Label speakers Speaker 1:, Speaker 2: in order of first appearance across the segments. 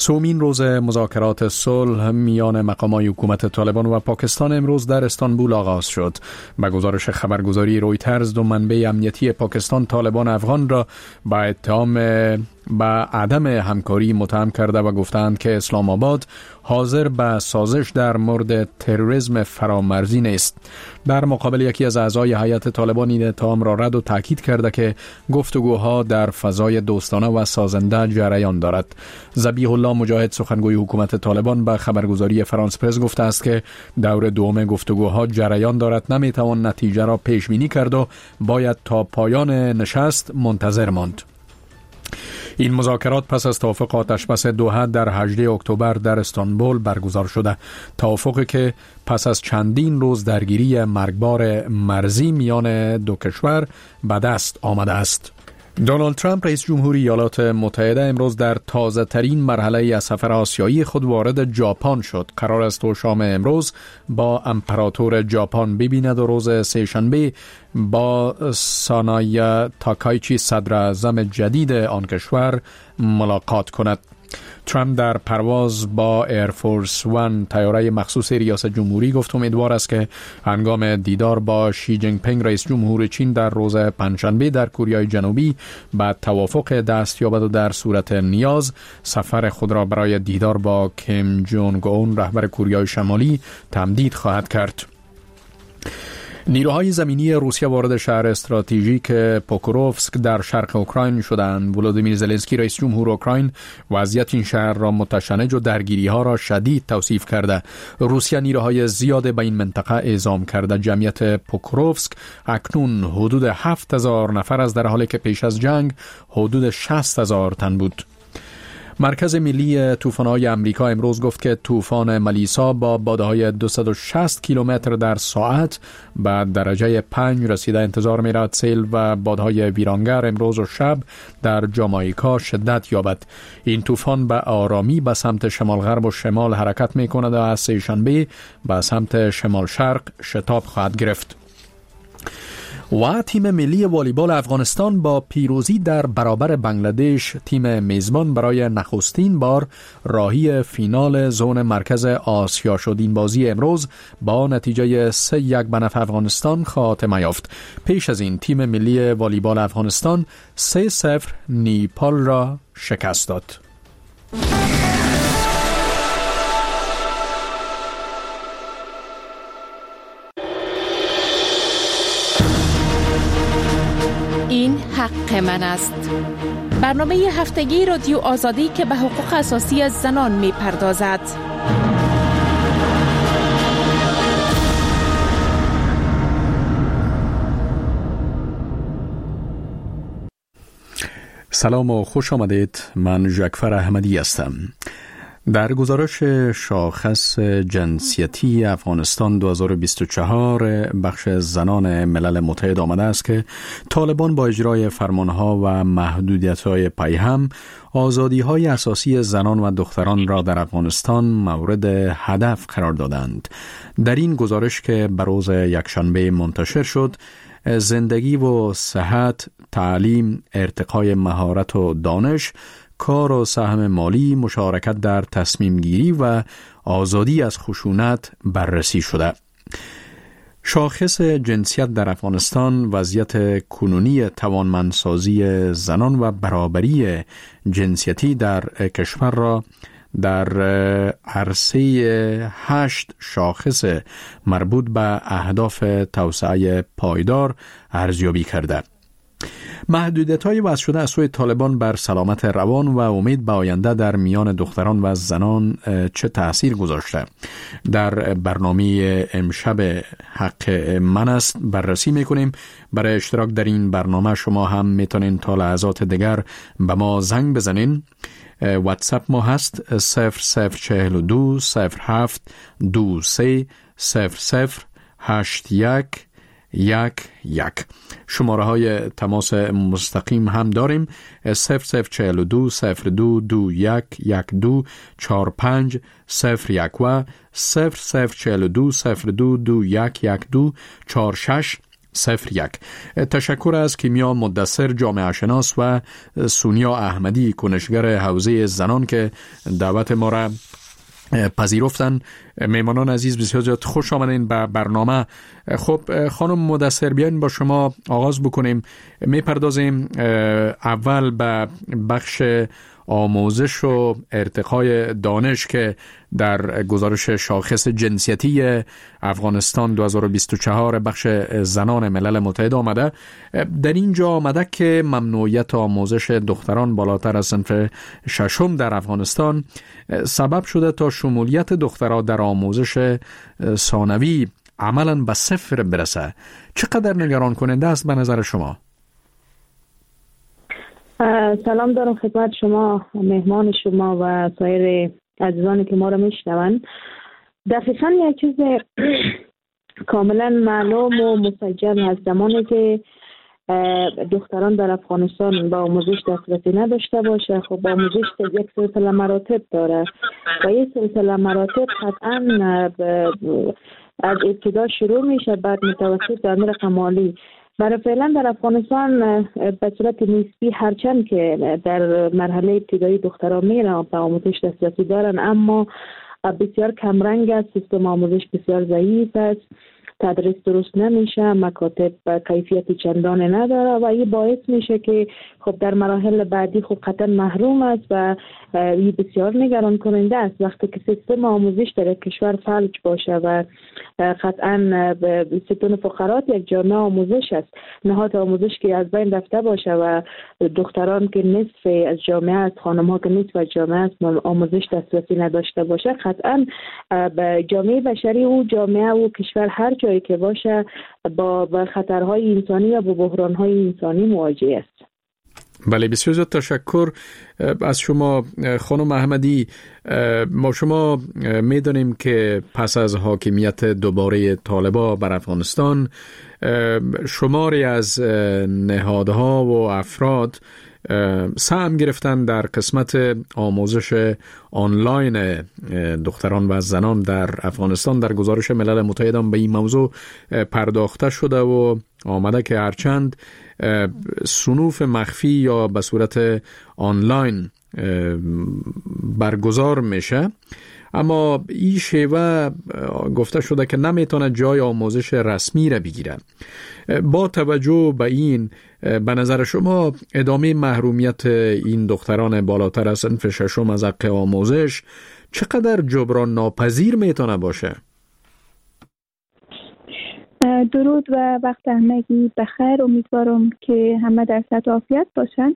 Speaker 1: سومین روز مذاکرات صلح میان مقامات حکومت طالبان و پاکستان امروز در استانبول آغاز شد. به گزارش خبرگزاری رویترز، دو منبع امنیتی پاکستان طالبان افغان را به اتهام به عدم همکاری متهم کرده و گفتند که اسلام آباد حاضر به سازش در مورد تروریسم فرامرزی نیست. در مقابل یکی از اعضای هیئت طالبان این اتهام را رد و تاکید کرده که گفتگوها در فضای دوستانه و سازنده جریان دارد. ذبیح الله مجاهد، سخنگوی حکومت طالبان، به خبرگزاری فرانس پرس گفته است که دور دوم گفتگوها جریان دارد، نمیتوان نتیجه را پیش بینی کرد و باید تا پایان نشست منتظر ماند. این مذاکرات پس از توافق آتشبس دوحه در 18 اکتبر در استانبول برگزار شده. توافقی که پس از چندین روز درگیری مرگبار مرزی میان دو کشور به دست آمده است. دونالد ترامپ رئیس جمهوری ایالات متحده امروز در تازه ترین مرحله از سفر آسیایی خود وارد ژاپن شد. قرار است تا شام امروز با امپراتور ژاپن ببیند و روز سه‌شنبه با سانای تاکایچی صدر اعظم جدید آن کشور ملاقات کند. ترامپ در پرواز با ایرفورس وان طیاره مخصوص ریاست جمهوری گفت امیدوار است که هنگام دیدار با شی جینگ پینگ رئیس جمهور چین در روز پنجشنبه در کره جنوبی به توافق دست یابد و در صورت نیاز سفر خود را برای دیدار با کیم جونگ اون رهبر کره شمالی تمدید خواهد کرد. نیروهای زمینی روسیه وارد شهر استراتژیک پوکروفسک در شرق اوکراین شدند. ولودیمیر زلنسکی رئیس جمهور اوکراین وضعیت این شهر را متشنج و درگیری‌ها را شدید توصیف کرده. روسیه نیروهای زیاد به این منطقه اعزام کرده. جمعیت پوکروفسک اکنون حدود 7000 نفر است، در حالی که پیش از جنگ حدود 60000 تن بود. مرکز ملی طوفان‌های آمریکا امروز گفت که طوفان ملیسا با بادهای 260 کیلومتر در ساعت به درجه 5 رسیده. انتظار می‌رود سیل و بادهای ویرانگر امروز و شب در جامائیکا شدت یابد. این طوفان به آرامی به سمت شمال غرب و شمال حرکت می‌کند و از سه‌شنبه به سمت شمال شرق شتاب خواهد گرفت. و تیم ملی والیبال افغانستان با پیروزی در برابر بنگلادش، تیم میزبان برای نخستین بار راهی فینال زون مرکز آسیا شد. این بازی امروز با نتیجه 3-1 به نفع افغانستان خاتمه یافت. پیش از این تیم ملی والیبال افغانستان 3-0 نیپال را شکست داد.
Speaker 2: این حق من است. برنامه هفتگی رادیو آزادی که به حقوق اساسی زنان می پردازد.
Speaker 1: سلام و خوش آمدید. من ژکفر احمدی هستم. در گزارش شاخص جنسیتی افغانستان 2024 بخش زنان ملل متحد آمده است که طالبان با اجرای فرمانها و محدودیت‌های پیهم آزادی‌های اساسی زنان و دختران را در افغانستان مورد هدف قرار دادند. در این گزارش که به روز یکشنبه منتشر شد، زندگی و صحت، تعلیم، ارتقای مهارت و دانش، کار و سهم مالی، مشارکت در تصمیم گیری و آزادی از خشونت بررسی شده. شاخص جنسیت در افغانستان وضعیت کنونی توانمندسازی زنان و برابری جنسیتی در کشور را در عرصه 8 شاخص مربوط به اهداف توسعه پایدار ارزیابی کرده. محدودیت‌های وضع شده از سوی طالبان بر سلامت روان و امید به آینده در میان دختران و زنان چه تأثیر گذاشته؟ در برنامه امشب حق من است بررسی می‌کنیم. برای اشتراک در این برنامه شما هم میتونین تا لحظات دیگر به ما زنگ بزنین. واتساپ ما هست 0042 07 23 00 81 شماره های تماس مستقیم هم داریم 0042 02 21 12 45 01 و 0042 02 21 12 46 01. تشکر از کیمیا مدثر جامعه شناس و سونیا احمدی کنشگر حوزه زنان که دعوت ما را پذیرفتن. میمانان عزیز بسیار زیاد خوش آمدین به برنامه. خب خانم مدثر، بیاین با شما آغاز بکنیم. میپردازیم اول به بخش آموزش و ارتقای دانش که در گزارش شاخص جنسیتی افغانستان 2024 بخش زنان ملل متحد آمده. در اینجا آمده که ممنوعیت آموزش دختران بالاتر از صنف ششم در افغانستان سبب شده تا شمولیت دخترها در آموزش ثانوی عملاً به صفر برسه. چقدر نگران کننده است به نظر شما؟
Speaker 3: سلام دارم خدمت شما، مهمان شما و سایر عزیزانی که ما را میشنوند. دقیقاً یک چیز کاملا معلوم و مسجل از زمانی که دختران در افغانستان با آموزش دسترسی نداشته باشه. خب آموزش یک سلسله مراتب داره و یک سلسله مراتب قطعاً از ابتدا شروع میشه، بعد متوسط در رقم عالی. برای فعلا در افغانستان به صورت نسبی هرچند که در مرحله ابتدایی دختران میرن به آموزش دسترسی دارن، اما بسیار کمرنگ است، سیستم آموزش بسیار ضعیف است، تدریس درست نمیشه، مکاتب کیفیتی چندان نداره و این باعث میشه که خب در مراحل بعدی خب قطعا محروم است و این بسیار نگران کننده است. وقتی که سیستم آموزش در کشور فلج باشه و قطعا ستون فقرات یک جامعه آموزش است، نهاد آموزش که از بین رفته باشه و دختران که نصف از جامعه است، خانم ها که نصف از جامعه است آموزش دسترسی نداشته باشه، قطعا به جامعه بشری و جامعه و کشور هر جایی که باشه با خطرهای انسانی یا با بحرانهای انسانی مواجه است.
Speaker 1: بله، بسیار زیاد تشکر از شما خانم احمدی. ما شما میدانیم که پس از حاکمیت دوباره طالبان بر افغانستان شماری از نهادها و افراد سهم گرفتن در قسمت آموزش آنلاین دختران و زنان در افغانستان. در گزارش ملل متحد هم به این موضوع پرداخته شده و آمده که هرچند صنوف مخفی یا به صورت آنلاین برگزار میشه، اما این شیوه گفته شده که نمیتونه جای آموزش رسمی را بگیره. با توجه به این، به نظر شما ادامه محرومیت این دختران بالاتر از صنف ششم از حق آموزش چقدر جبران ناپذیر میتونه باشه؟
Speaker 4: درود و وقت همگی بخیر. امیدوارم که همه در صحت و عافیت باشن.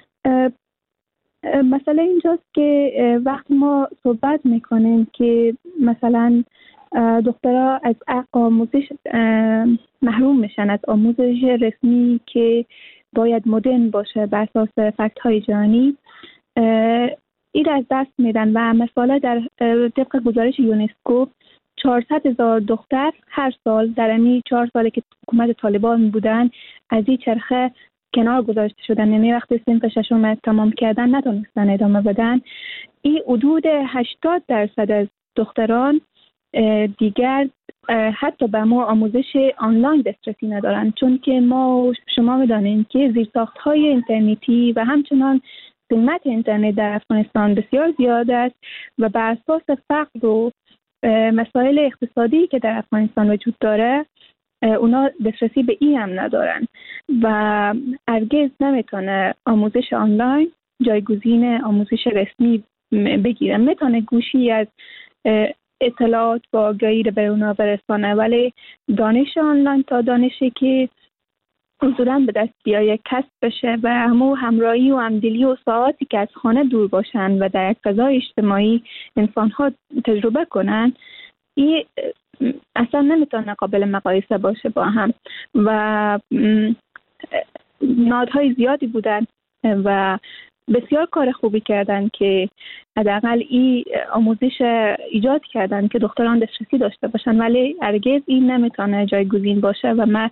Speaker 4: مسئله اینجاست که وقتی ما صحبت میکنیم که مثلا دخترها از حق آموزش محروم میشن، از آموزش رسمی که باید مدرن باشه بر اساس فکت های جهانی، این از دست میدن و مثلا در طبق گزارش یونسکو 400,000 دختر هر سال در این 4 سالی که حکومت طالبان بودن از این چرخه کنار گذاشته شدن، یعنی وقتی صنف ششم تمام کردن نتونستن ادامه بدن. این حدود 80% از دختران دیگر حتی به ما آموزش آنلاین دسترسی ندارن، چون که شما میدانید که زیرساخت‌های اینترنتی و همچنان قیمت اینترنت در افغانستان بسیار زیاد است و بر اساس فقر و مسائل اقتصادی که در افغانستان وجود داره اونا دسترسی به این هم ندارن و هرگز نمیتونه آموزش آنلاین جایگزین آموزش رسمی بگیره. میتونه گوشی از اطلاعات و آگاهی رو به اونا برسانه، ولی دانش آنلاین تا دانشی که حضوراً به دست بیایه کسب بشه و همراهی و همدلی و ساعاتی که از خانه دور باشن و در یک فضای اجتماعی انسان‌ها تجربه کنن، این اصلا نمیتونه قابل مقایسه باشه با هم. و نهادهای زیادی بودن و بسیار کار خوبی کردن که حداقل این آموزش ایجاد کردن که دختران دسترسی داشته باشن، ولی هرگز این نمیتونه جایگزین باشه و من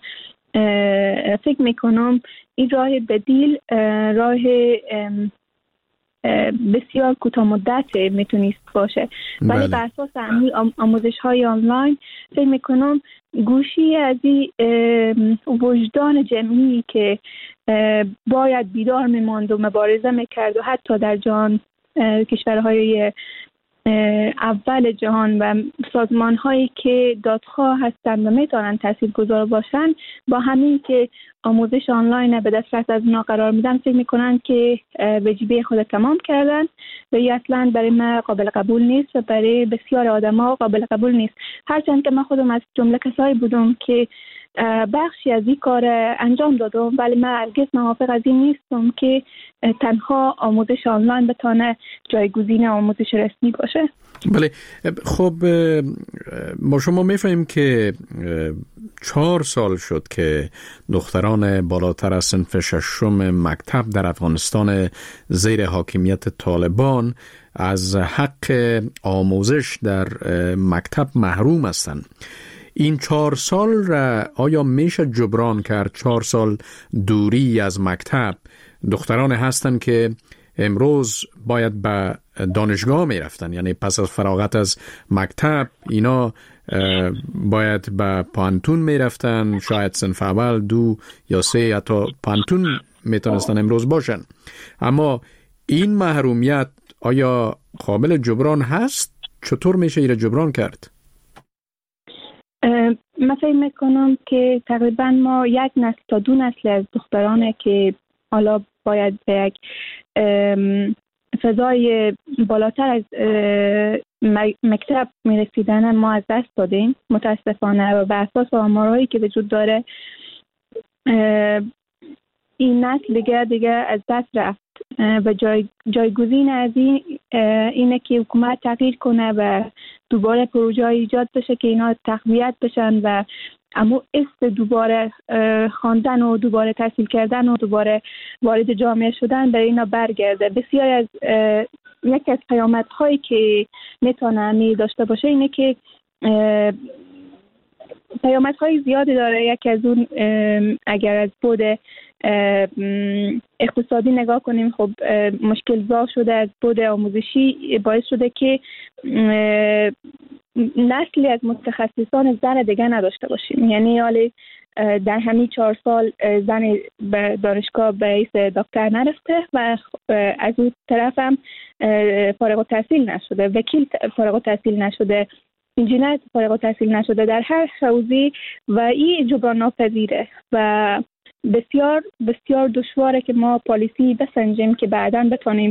Speaker 4: فکر میکنم این راه بدیل، راه بسیار کوتاه مدت میتونیست باشه، ولی بر اساس آموزش های آنلاین فکر میکنم گوشی از این وجدان جمعی که باید بیدار میماند و مبارزه میکرد و حتی در جهان کشورهای اول جهان و سازمان هایی که دادخواه هستند و میتونن تاثیرگذار باشن، با همین که آموزش آنلاین به دسترس از اونا قرار میدن فکر میکنن که وجیبه خود تمام کردن و این اصلا برای من قابل قبول نیست و برای بسیار آدم ها قابل قبول نیست. هرچند که من خودم از جمله کسایی بودم که بخشی از این کار انجام دادم، ولی من هرگز موافق از این نیستم که تنها آموزش آنلاین بتونه جایگزین آموزش رسمی باشه.
Speaker 1: بله، خب ما شما میفهمیم که 4 سال شد که دختران بالاتر از صنف 6 مکتب در افغانستان زیر حاکمیت طالبان از حق آموزش در مکتب محروم هستند. این 4 سال را آیا میشه جبران کرد؟ 4 سال دوری از مکتب. دختران هستند که امروز باید به دانشگاه می رفتن، یعنی پس از فراغت از مکتب اینا باید به پانتون می رفتن، شاید صنف اول 2 یا 3 حتی پانتون می تونستن امروز باشن. اما این محرومیت آیا قابل جبران هست؟ چطور میشه این جبران کرد؟
Speaker 4: من فکر میکنم که تقریبا ما 1 نسل تا 2 نسل از دخترانه که حالا باید به یک فضای بالاتر از مکتب میرسیدن ما از دست دادیم متاسفانه، و بر اساس آمارهایی که وجود داره این نسل دیگه از دست رفت و جایگزین از اینه که حکومت تغییر کنه و دوباره پروژه ایجاد بشه که اینا تقویت بشن و اما دوباره خواندن و دوباره تحصیل کردن و دوباره وارد جامعه شدن برای اینا برگرده. بسیار از یک از پیامدهایی که میتونه داشته باشه اینه که پیامدهای زیادی داره. یکی از اون اگر از بود اقتصادی نگاه کنیم، خب مشکل زا شده از بود آموزشی، باعث شده که نسلی از متخصصان زن دیگه نداشته باشیم. یعنی حالی در همین 4 سال زن به دانشگاه به حیث دکتر نرفته و از اون طرف هم فارغ التحصیل نشده، وکیل فارغ التحصیل نشده، انجینر فارغ التحصیل نشده در هر حوزه و این جبران ناپذیره و بسیار بسیار دشواره که ما پالیسی بسنجیم که بعداً بتونیم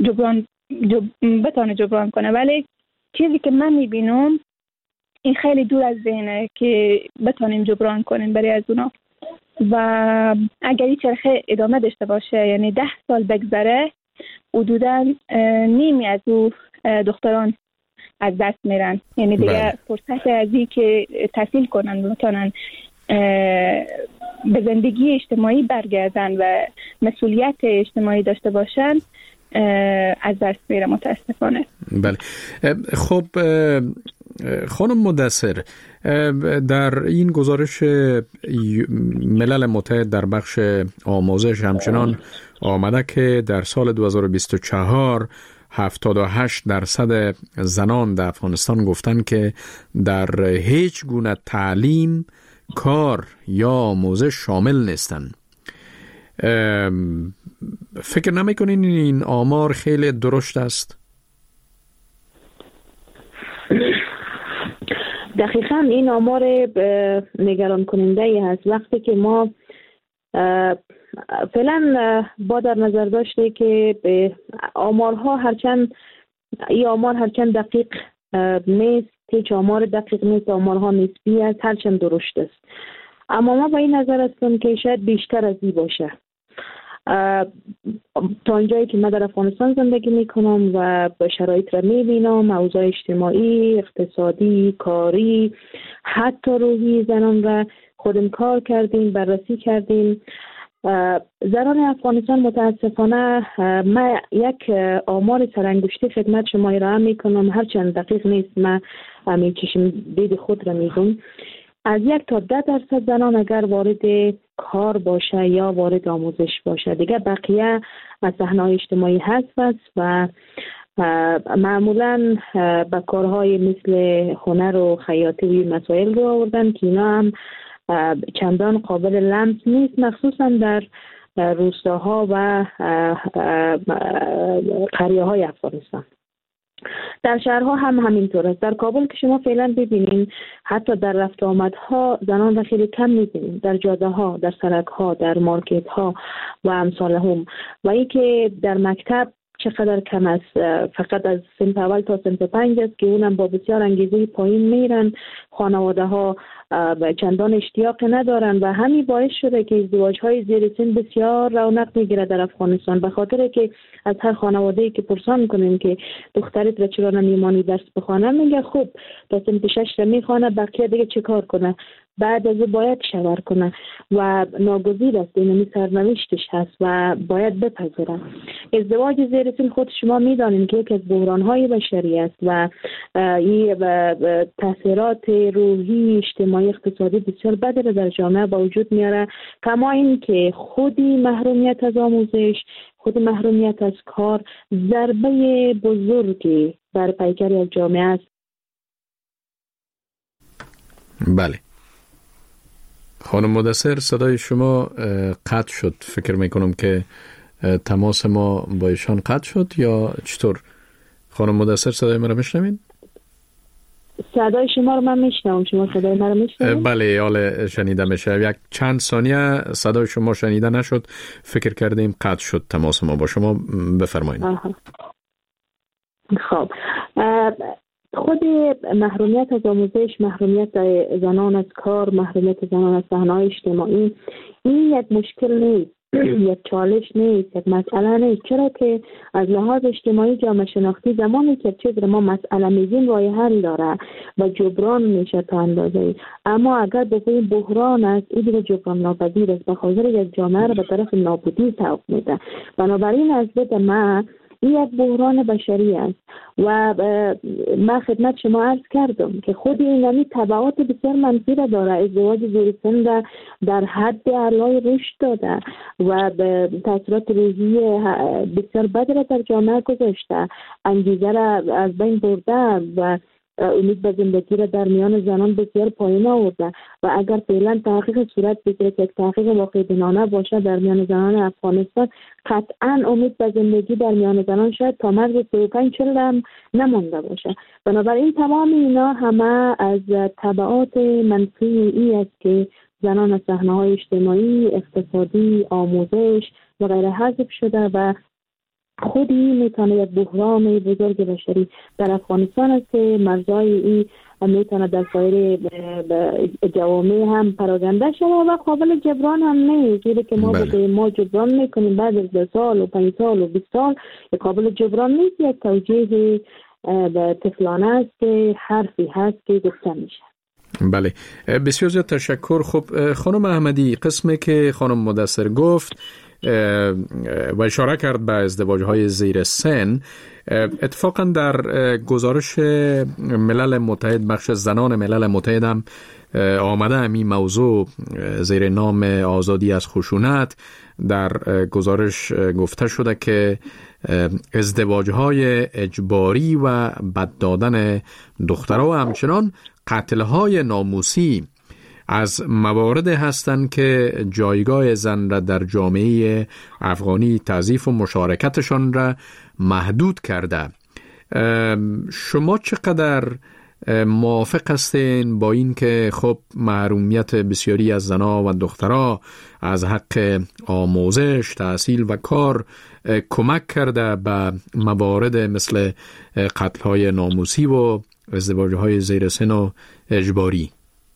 Speaker 4: جبران کنه. ولی چیزی که من میبینم این خیلی دور از ذهنه که بتونیم جبران کنیم برای از اونا، و اگر این چرخه ادامه داشته باشه یعنی 10 سال بگذره حدوداً نیمی از او دختران از دست میرن، یعنی دیگه فرصت از این که تحصیل کنن بتونن به زندگی اجتماعی برگردن و مسئولیت اجتماعی داشته باشن از دست میره متاسفانه.
Speaker 1: بله، خب خانم مدثر، در این گزارش ملل متحد در بخش آموزش همچنان آمده که در سال 2024 78% زنان در افغانستان گفتن که در هیچ گونه تعلیم، کار یا آموزش شامل نیستن. فکر نمی‌کنین این آمار خیلی درشت است؟
Speaker 3: دقیقاً این آمار نگران کننده ای هست. وقتی که ما فعلا با در نظر داشته که آمارها هرچند دقیق نیست، هیچ آمار دقیق نیست، آمارها نسبی است، هرچند درشت است، اما ما با این نظر هستم که شاید بیشتر از این باشه. تا اینجایی که من در افغانستان زندگی میکنم و شرایط را میبینم، اوضاع اجتماعی، اقتصادی، کاری، حتی روحی زنان را خودم کار کردیم، بررسی کردیم. زنان افغانستان متاسفانه من یک آمار سرانگشتی خدمت شما ارائه میکنم، هرچند دقیق نیست، من همین چشم دید خود را میگم از 1 تا 10% زنان اگر وارد کار باشه یا وارد آموزش باشه، دیگه بقیه از صحنه‌های اجتماعی حذف است و معمولا به کارهای مثل هنر و خیاطی و مسائل رو آوردن که اینا هم چندان قابل لمس نیست، مخصوصا در روستاها و قریه های افغانستان. در شهرها هم همینطور است. در کابل که شما فعلا ببینین حتی در رفت آمدها زنان را خیلی کم می‌بینید، در جاده ها، در سرک ها، در مارکت ها و امثال هم. و این که در مکتب چقدر کم است، فقط از صنف اول تا صنف 5 است که اونم با بسیار انگیزه پایین میرن. خانواده ها چندان اشتیاق ندارن و همین باعث شده که ازدواج های زیر سن بسیار رونق میگیره در افغانستان، به خاطر که از هر خانواده‌ای که پرسان کنیم که دخترت را چرا نمیمانی درس بخونه، میگه خب تا صنف 6 را میخوانه، بقیه دیگه چه کار کنه، بعد از باید شوهر کنه و ناگزیر است، اینمی سرنوشتش هست و باید بپذیره. ازدواج زیر سن خود شما میدانید که یکی از بحران‌های بشری است و این تاثیرات روحی، اجتماعی، اقتصادی بسیار بدی را در جامعه با وجود میاره، کما این که خودی محرومیت از آموزش، خود محرومیت از کار ضربه بزرگی بر پیکری از جامعه است.
Speaker 1: بله خانم مدثر، صدای شما قطع شد. فکر میکنم که تماس ما با ایشان قطع شد یا چطور؟ خانم مدثر صدای ما رو میشنوین؟
Speaker 3: صدای شما رو من میشنوم. شما صدای ما رو میشنوین؟
Speaker 1: بله، حالا شنیده میشه. یک چند ثانیه صدای شما شنیده نشد، فکر کردیم قطع شد تماس ما با شما. بفرمایید.
Speaker 3: خب خود محرومیت از آموزش، محرومیت زنان از کار، محرومیت زنان از صحنه‌های اجتماعی، این یک مشکل نیست، یک چالش نیست، یک مسئله نیست، چرا که از لحاظ اجتماعی جامعه شناختی زمانی که چیز رو ما مسئله میگیم راه حل داره و جبران میشه تا اندازه‌ای، اما اگر بگوییم بحران است، این دیگه جبران ناپذیر است، به خاطر یک جامعه رو به طرف نابودی سوق میده. بنابراین از دید من این یک بحران بشری است و من خدمت شما عرض کردم که خود این تبعات بسیار منفی را داره. ازدواج زیر سن در حد اعلای رشد داده و تاثیرات روحی بسیار بد را در جامعه گذاشته، انگیزه را از بین برده و امید به زندگی را در میان زنان بسیار پایین آورده. و اگر فعلا تحقیق صورت بگیره که یک تحقیق واقع بینانه باشه در میان زنان افغانستان، قطعا امید به زندگی در میان زنان شاید تا مرز 35-40 هم نمانده باشه. بنابراین تمام اینا همه از تبعات منفی ای است که زنان از صحنه‌های اجتماعی، اقتصادی، آموزش و غیره حذف شده و خودی میتونه یک بحران بزرگ بشری در افغانستان است که مرزهای این میتونه در سایر جوامع هم پراکنده شده و قابل جبران هم نیست. چیزی که ما جبران میکنیم بعد از 2 سال و 5 سال و 20 سال قابل جبران نیست. یک توجیه طفلانه است که حرفی هست که گفته میشه.
Speaker 1: بله، بسیار زیاد تشکر. خب خانم احمدی، قسمی که خانم مدثر گفت و اشاره کرد به ازدواج‌های زیر سن، اتفاقا در گزارش ملل متحد، بخش زنان ملل متحد هم آمده همین موضوع زیر نام آزادی از خشونت. در گزارش گفته شده که ازدواج‌های اجباری و بد دادن دخترها و همچنان قتل‌های ناموسی از مواردی هستند که جایگاه زن را در جامعه افغانی تضعیف و مشارکتشان را محدود کرده. شما چقدر موافق هستین با این که خب محرومیت بسیاری از زنها و دخترها از حق آموزش، تحصیل و کار کمک کرده به موارد مثل قتل‌های ناموسی و ازدواج‌های زیر سن و اجباری؟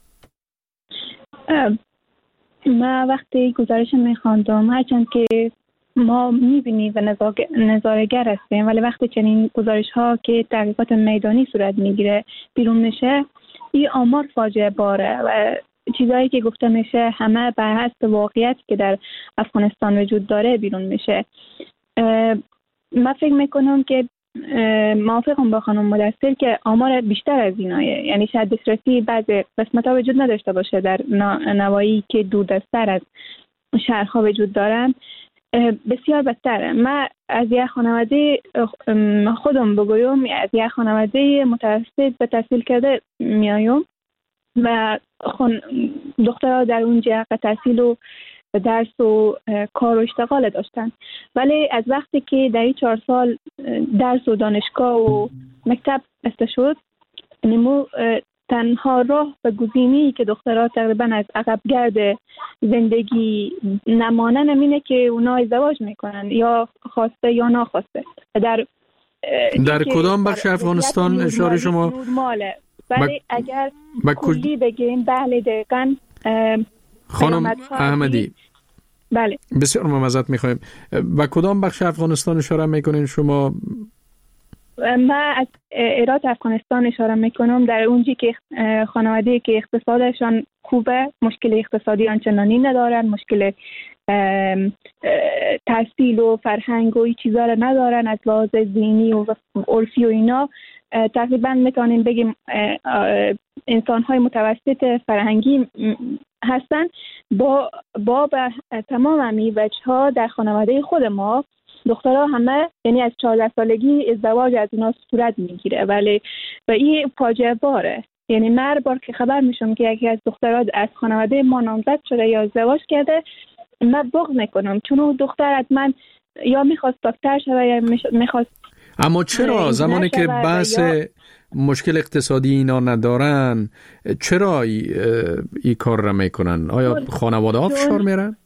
Speaker 4: من وقتی گزارش میخواندم، هرچند که ما میبینیم و نظاره‌گر هستیم، ولی وقتی چنین گزارش ها که تحقیقات میدانی صورت میگیره بیرون میشه، این آمار فاجعه باره و چیزایی که گفته میشه همه بر حسب واقعیت که در افغانستان وجود داره بیرون میشه. من فکر میکنم که موافقم با خانم مدثر که آمار بیشتر از اینایه، یعنی شاید دسترسی بعض قسمت‌ها وجود نداشته باشه در نواحی که دوردست‌تر از شهرها وجود دارن، بسیار بدتره. من از یک خانواده خودم بگویم، از یک خانواده متوسط به تحصیل کرده میایم و دخترها در اونجا تحصیل و درس و کار و اشتغال داشتن، ولی از وقتی که در این 4 سال درس و دانشگاه و مکتب بسته شد، نمو تنها راه و گزینه‌ای که دخترها تقریبا از عقب گرد زندگی نمانن اینه که اونا ازدواج میکنن، یا خواسته یا ناخواسته. در
Speaker 1: کدام بخش افغانستان اشاره شما؟
Speaker 4: نورماله، ولی اگر کلی بگیم بله دقیقاً.
Speaker 1: خانم احمدی،
Speaker 4: بله
Speaker 1: بسیار معذرت میخوایم. و کدام بخش افغانستان اشاره میکنین شما؟
Speaker 4: من از ایرات افغانستان اشاره میکنم، در اونجی که خانواده که اقتصادشان خوبه، مشکل اقتصادی آنچنانی ندارن، مشکل تحصیل و فرهنگ و این چیزا رو ندارن، از لحاظ دینی و عرفی و اینا تقریبا میتونیم بگیم انسان‌های متوسط فرهنگی هستن. با تمام همین وجه‌ها در خانواده خود ما دخترها همه، یعنی از 14 سالگی ازدواج از اونا صورت میگیره، ولی و این فاجعه باره. یعنی من هر بار که خبر میشم که یکی از دخترها از خانواده ما نامزد شده یا ازدواج کرده، من بغض میکنم، چون اون دختر حتما یا میخواست دکتر شده یا میخواست.
Speaker 1: اما چرا زمانی که بحث مشکل اقتصادی اینا ندارن، چرا این کار را میکنن؟ آیا خانواده ها فشار میرن؟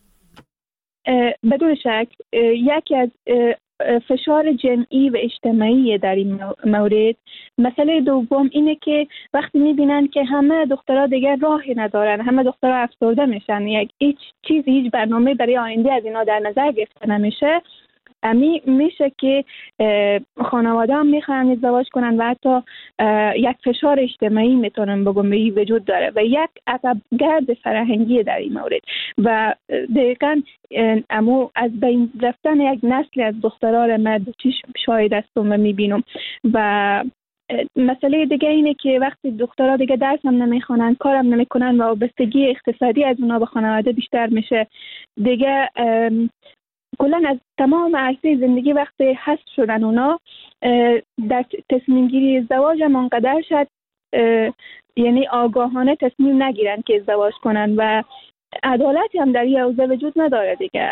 Speaker 4: بدون شک یکی از فشار جمعی و اجتماعی در این مورد. مسئله دوم اینه که وقتی میبینن که همه دخترها دیگر راهی ندارن، همه دخترها افسرده میشن، هیچ برنامه برای آینده از اینا در نظر گرفته نمیشه، میشه که خانواده هم میخوان ازدواج کنن و حتی یک فشار اجتماعی میتونن بگم به وجود داره و یک عقب گرد فرهنگی در این مورد و دقیقاً امو از بین رفتن یک نسل از دختران من شاهد هستم و میبینم. و مسئله دیگه اینه که وقتی دخترها دیگه درس هم نمیخونن، کارم نمیکنن و وابستگی اقتصادی از اونا به خانواده بیشتر میشه، دیگه کلا از تمام عرصه زندگی وقتی حذف شدن اونا در تصمیم گیری ازدواج هم انقدر شد، یعنی آگاهانه تصمیم نگیرن که ازدواج کنن و عدالتی هم در این حوزه وجود نداره دیگه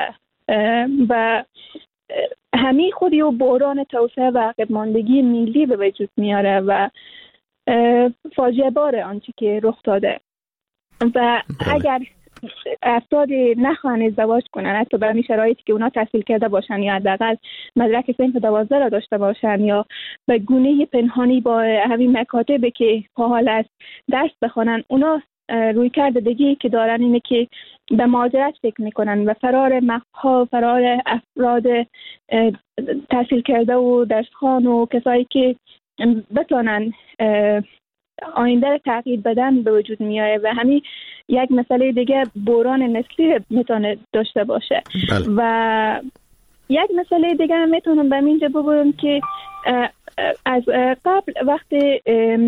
Speaker 4: و همین خودی و بحران توسعه و عقب ماندگی ملی به وجود میاره و فاجعه باره آنچه که رخ داده. و اگر افراد نخواهن ازدواج کنن، حتی به همین شرایطی که اونا تحصیل کرده باشن یا حداقل مدرک صنف 12 را داشته باشن یا به گونه پنهانی با همین مکاتبی که حال است درس بخونن، اونا روی کرده دیگه که دارن اینه که به مهاجرت فکر میکنن و فرار مقها، فرار افراد تحصیل کرده و درسخوان و کسایی که بتونن آینده رو تغییر بدن به وجود میاره و همین یک مسئله دیگه بحران نسلی میتونه داشته باشه.
Speaker 1: بله.
Speaker 4: و یک مسئله دیگه هم میتونم به اینجا بگم که از قبل وقتی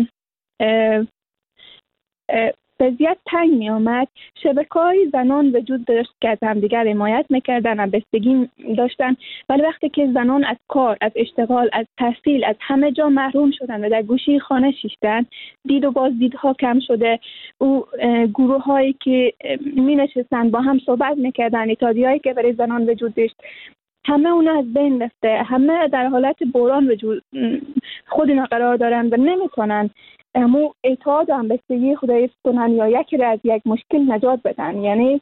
Speaker 4: وضعیت تنگ می آمد، شبکه‌های زنان وجود داشت که از همدیگر حمایت میکردن و بستگی داشتن، ولی وقتی که زنان از کار، از اشتغال، از تحصیل، از همه جا محروم شدن و در گوشه خانه شیشتن، دید و بازدیدها کم شده، او گروه هایی که می نشستن با هم صحبت میکردن، اتحادیه‌هایی که برای زنان وجود داشت، همه اونا از بین رفته، همه در حالت بحران وجود خود اینا قرار دارن و نمیتونن امو اتحاد هم بستگی خدایی کنن یا یکی را از یک مشکل نجات بدن. یعنی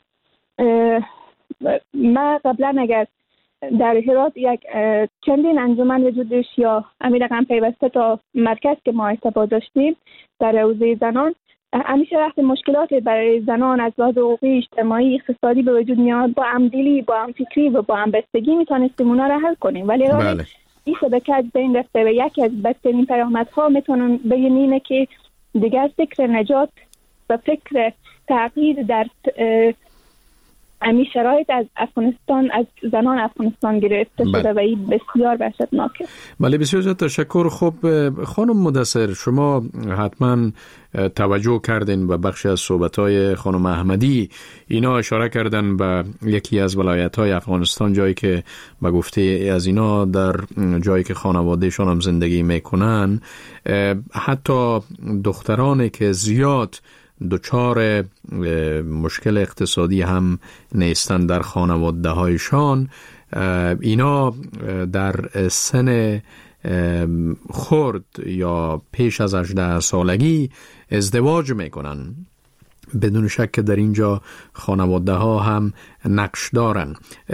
Speaker 4: ما قبلا اگر در هرات یک چندین انجمن وجود داشت یا همین رقم پیوسته تا مرکز که ما ارتباط داشتیم در حوزه زنان، همیشه وقتی مشکلات برای زنان از لحاظ حقوقی، اجتماعی، اقتصادی به وجود میاد، با همدلی، با همفکری و با همبستگی میتونستیم اونا را حل کنیم، ولی
Speaker 1: بله.
Speaker 4: این شبکه از بین رفته و یکی از بدترین پیامدها میتونم بگم اینه که دیگر فکر نجات و فکر تغییر در امی شرایط از افغانستان، از زنان افغانستان گرفته شده و این بسیار وحشتناکه.
Speaker 1: بله، بسیار زیاد تشکر. خب خانم مدثر، شما حتما توجه کردین به بخش از صحبت‌های خانم احمدی. اینا اشاره کردن به یکی از ولایت‌های افغانستان، جایی که به گفته از اینا در جایی که خانوادهشان هم زندگی میکنن، حتی دخترانی که زیاد دچار مشکل اقتصادی هم نیستن در خانواده هایشان، اینا در سن خرد یا پیش از 18 سالگی ازدواج میکنن. بدون شک که در اینجا خانواده ها هم نقش دارن.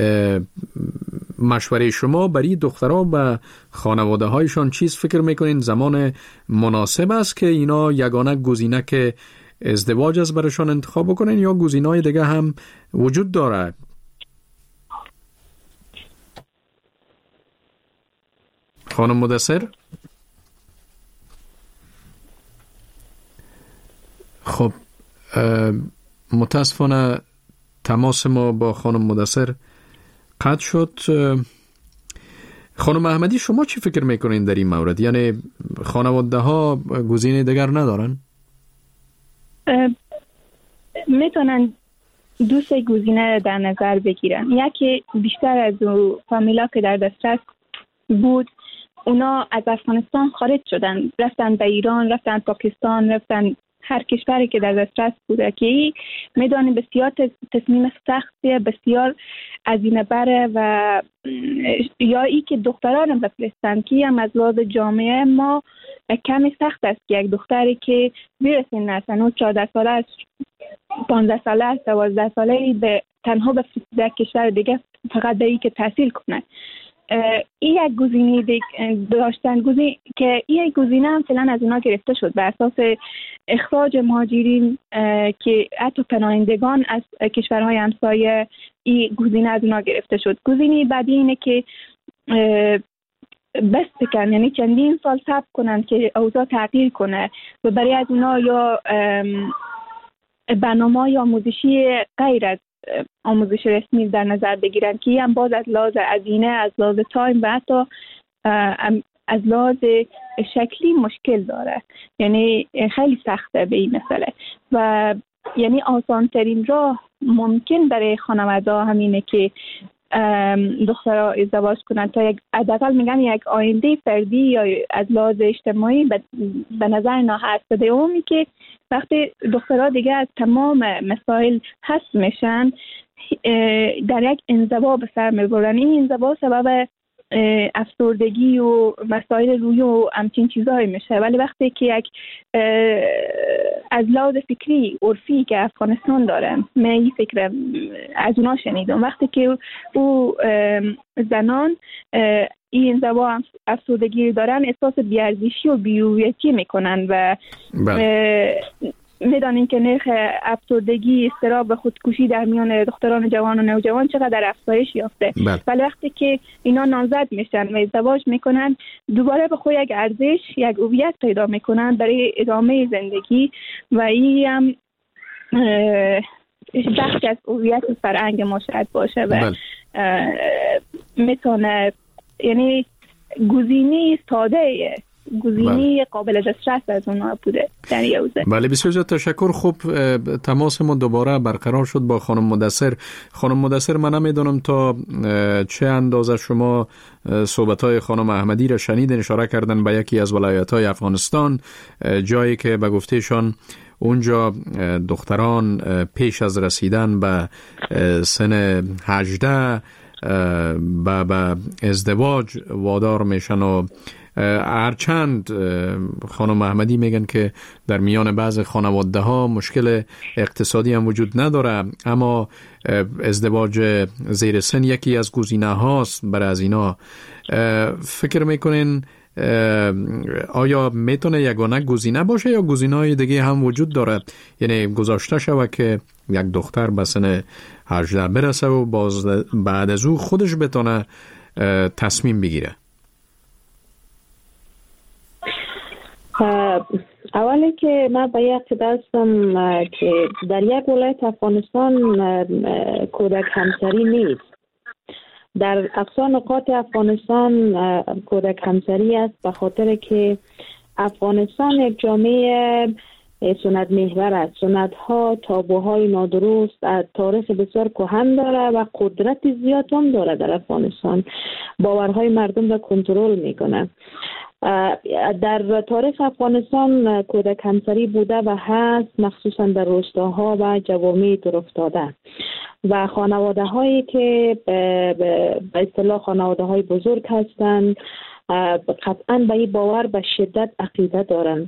Speaker 1: مشوره شما برای دخترها به خانواده هایشان چیز فکر میکنین زمان مناسب است که اینا یگانه گزینه که ازدواج از برشان انتخاب بکنن یا گزینه‌های دیگه هم وجود داره؟ خانم مدثر؟ خب متاسفانه تماس ما با خانم مدثر قطع شد. خانم احمدی، شما چی فکر میکنین در این مورد؟ یعنی خانواده ها گزینه دیگر ندارن؟
Speaker 4: میتونن دو سه گزینه در نظر بگیرن. یکی بیشتر از فامیلا که در دسترس بود اونا از افغانستان خارج شدن، رفتن به ایران، رفتن پاکستان، رفتن هر کشوری که در دسترس بوده که میدانیم بسیار تصمیم سختیه، بسیار هزینه بره و یا ای که دختران بفرستن که هم از لحاظ جامعه ما کمی سخت است که یک دختری که زیر سن است، 14 ساله است، 15 ساله است، 12 ساله به تنها بفرسته کشور دیگه فقط به ای که تحصیل کنه. این یک گزینه داشتن که این گزینه هم فعلا از اونا گرفته شد به اساس اخراج مهاجرین که حتی پناهندگان از کشورهای همسایه، این گزینه از اونا گرفته شد. گزینه بعدی اینه که بس بکن، یعنی چندین سال صبر کنن که اوضاع تغییر کنه و برای از اونا یا برنامه یا آموزشی غیر از آموزش رسمی در نظر بگیرن که هم باز از لحاظ هزینه، از لحاظ تایم و حتی از لحاظ شکلی مشکل داره. یعنی خیلی سخته به این مسئله و یعنی آسان ترین راه ممکن برای خانواده همینه که دخترها ازدواج کنن تا یک حداقل میگم یک آینده فردی یا از لحاظ اجتماعی به نظر اینا هست. دومی که وقتی دخترها دیگه از تمام مسائل حذف میشن در یک انزوا به سر میبرن. این انزوا سبب افسردگی و مسائل روحی و همچین چیزایی میشه. ولی وقتی که یک از لحاظ فکری عرفی که افغانستان دارن، من این فکر از اونا شنیدم، وقتی که او زنان این انزوا افسردگی دارن احساس بی‌ارزشی و بی‌هویتی میکنن و میدانیم که نرخ افسردگی، اضطراب و خودکشی در میان دختران جوان و نوجوان چقدر افزایش یافته. ولی وقتی که اینا نامزد میشن و ازدواج میکنن دوباره به خود یک ارزش، یک هویت پیدا میکنن برای ادامه زندگی و این هم بخش از هویت فرهنگ ما شاید باشه و میتونه یعنی گزینه ساده، گزینه قابل دسترس از اونها بوده در یوزه.
Speaker 1: بله، بسیار تشکر. خوب، تماس ما دوباره برقرار شد با خانم مدثر. خانم مدثر، من نمیدونم تا چه اندازه شما صحبت‌های خانم احمدی را شنیدین. اشاره کردن به یکی از ولایت‌های افغانستان، جایی که به گفتهشان اونجا دختران پیش از رسیدن به سن 18 به ازدواج وادار میشن و هرچند خانم احمدی میگن که در میان بعض خانواده ها مشکل اقتصادی هم وجود نداره، اما ازدواج زیر سن یکی از گزینه هاست برای از اینا. فکر میکنین آیا میتونه یگانه گزینه باشه یا گزینه‌های دیگه هم وجود داره؟ یعنی گذاشته شود که یک دختر به سن 18 برسه و بعد از او خودش بتونه تصمیم بگیره؟
Speaker 3: اولی که من به یقین هستم که در یک ولایت افغانستان کودک همسری نیست. در اقصا نقاط افغانستان کودک همسری است، به خاطر که افغانستان یک جامعه سنت محور است. سنت ها، تابوهای نادرست، تاریخ بسیار کهن داره و قدرت زیاد هم داره. در افغانستان باورهای مردم را کنترل میکنه. در تاریخ افغانستان کودک همسری بوده و هست، مخصوصا در روستاها و جوامع دور افتاده و خانواده هایی که به اصطلاح خانواده های بزرگ هستند قطعا به این باور به شدت عقیده دارند.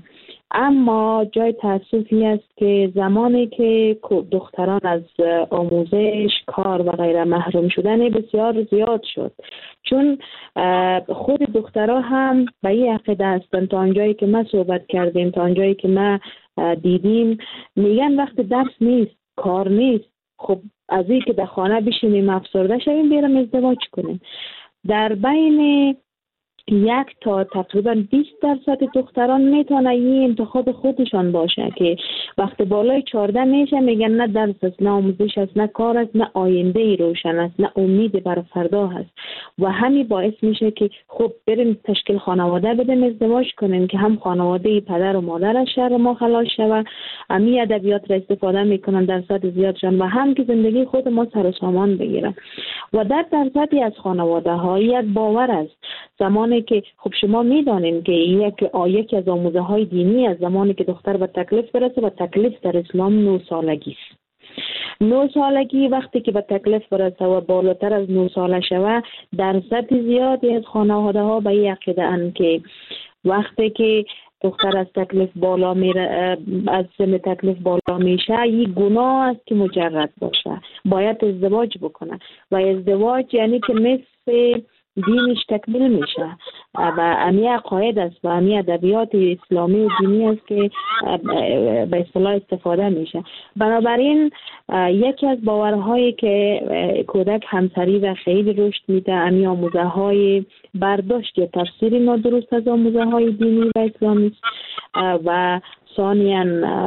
Speaker 3: اما جای تأسفی است که زمانی که دختران از آموزش، کار و غیره محروم شدن بسیار زیاد شد، چون خود دخترها هم به این عقیده هستند. تا آنجایی که ما صحبت کردیم، تا آنجایی که ما دیدیم، میگن وقت درس نیست، کار نیست، خب از این که در خانه بشینیم افسرده شویم بیرم ازدواج کنیم. در بین 1 تا تقریبا 20% دختران میتونه این انتخاب خودشان باشه که وقت بالای 14 میشه میگن نه درس است، نه آموزش است، نه کار است، نه آینده ای روشن است، نه امید برای فردا هست و همین باعث میشه که خب بریم تشکیل خانواده بدیم، ازدواج کنیم که هم خانواده پدر و مادر از شر ما خلاص شوه، امی ادبیات را استفاده میکنن درصد زیادشان و هم که زندگی خود ما سر و سامان بگیره. و در درصدی از خانواده ها یک باور است. زمانی که خب شما میدانید که یکی از آموزه های دینی از زمانی که دختر به تکلیف برسه، و تکلیف در اسلام 9 سالگی است. 9 سالگی وقتی که به تکلیف برسه و بالاتر از 9 ساله شوه، درصد زیادی از خانواده ها به این عقیده اند که وقتی که دختر از تکلیف بالا میره، از سن تکلیف بالا میشه، این گناه است که مجرد باشه، باید ازدواج بکنه و ازدواج یعنی که مثل دینش تکمیل میشه و امی عقاید است و امی ادبیات اسلامی و دینی است که به اصطلاح استفاده میشه. بنابراین یکی از باورهایی که کودک همسری و خیلی رشد میده امی آموزه های برداشت یا تفسیر نادرست از آموزه های دینی و اسلامی و ثانیاً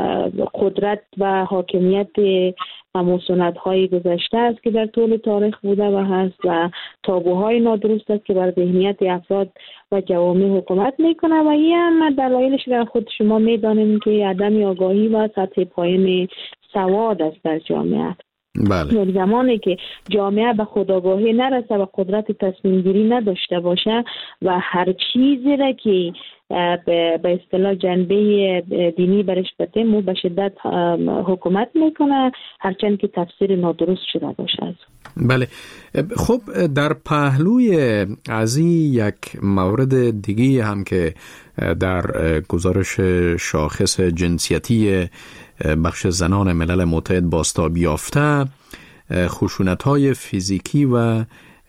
Speaker 3: قدرت و حاکمیت همون سنت‌های گذشته است که در طول تاریخ بوده و هست و تابوهای نادرست است که بر ذهنیت افراد و جوامع حکومت میکنه و این هم دلایلش در خود شما میدانیم که عدم آگاهی و سطح پایین سواد است در جامعه.
Speaker 1: بله.
Speaker 3: زمانی که جامعه به خودآگاهی نرسه و قدرت تصمیم گیری نداشته باشه و هر چیزی را که به اصطلاح جنبه دینی برش بتیم و به شدت حکومت میکنه، هرچند که تفسیر نادرست شده باشه.
Speaker 1: بله. خب در پهلوی از یک مورد دیگه هم که در گزارش شاخص جنسیتی بخش زنان ملل متحد بازتاب یافته، خشونت‌های فیزیکی و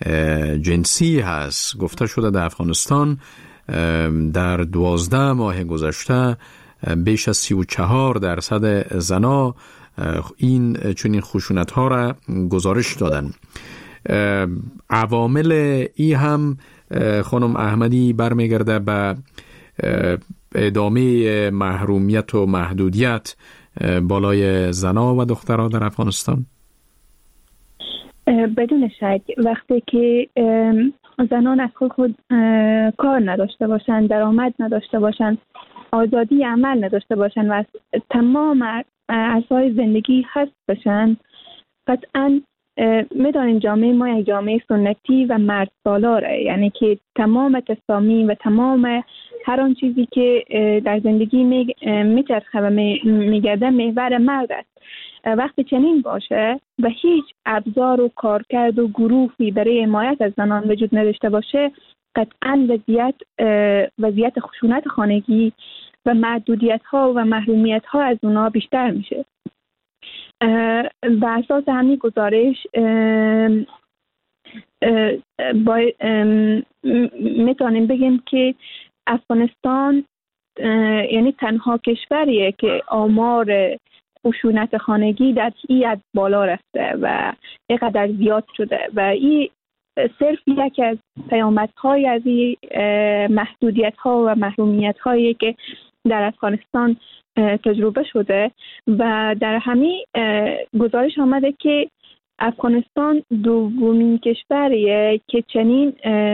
Speaker 1: جنسی هست. گفته شده در افغانستان در 12 ماه گذشته بیش از 34% زنا این چنین خشونت‌ها را گزارش دادن. عوامل ای هم خانم احمدی برمیگرده به ادامه محرومیت و محدودیت بالای زنا و دخترها در افغانستان؟
Speaker 4: بدون شک وقتی که زنان از خود کار نداشته باشند، درآمد نداشته باشند، آزادی عمل نداشته باشند و از تمام اعضای زندگی حذف بشن، قطعاً میدانین جامعه ما یک جامعه سنتی و مرد سالاره، یعنی که تمام تصامیم و تمام هر آن چیزی که در زندگی میچرخه و میگرده محور مرد است. وقتی چنین باشه و هیچ ابزار و کارکرد و گروهی برای حمایت از زنان وجود نداشته باشه، قطعاً وضعیت خشونت خانگی و محدودیت ها و محرومیت ها از اونا بیشتر میشه. بر اساس همین گزارش میتونیم بگیم که افغانستان یعنی تنها کشوریه که آمار خشونت خانگی در این حد بالا رفته و اینقدر زیاد شده و این صرف یکی از پیامدهای از این محدودیت ها و محرومیت هایی که در افغانستان تجربه شده و در همین گزارش آمده که افغانستان دومین کشوریه که چنین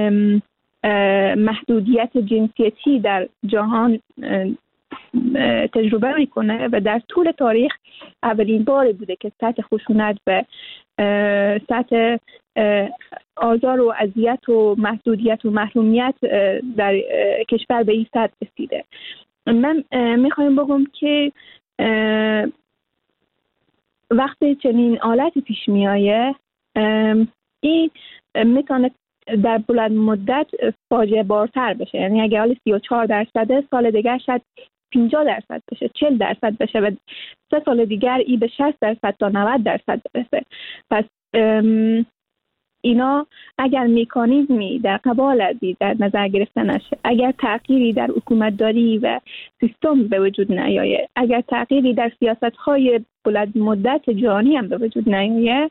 Speaker 4: محدودیت جنسیتی در جهان تجربه میکنه و در طول تاریخ اولین بار بوده که سطح خشونت و سطح آزار و اذیت و محدودیت و محرومیت در کشور به این سطح رسیده. من میخوایم بگم که وقتی چنین حالتی پیش میآید این میتونه در بلند مدت فاجعه بارتر بشه. یعنی اگه حال 34% سال دیگر شاید 50% بشه، 40% بشه و 3 سال دیگر این به 60% تا 90% برسه. پس اینا اگر مکانیزمی در قبال ازی در نظر گرفته نشه، اگر تغییری در حکومتداری و سیستم به وجود نیاید، اگر تغییری در سیاست‌های بلند مدت جهانی هم به وجود نیاید،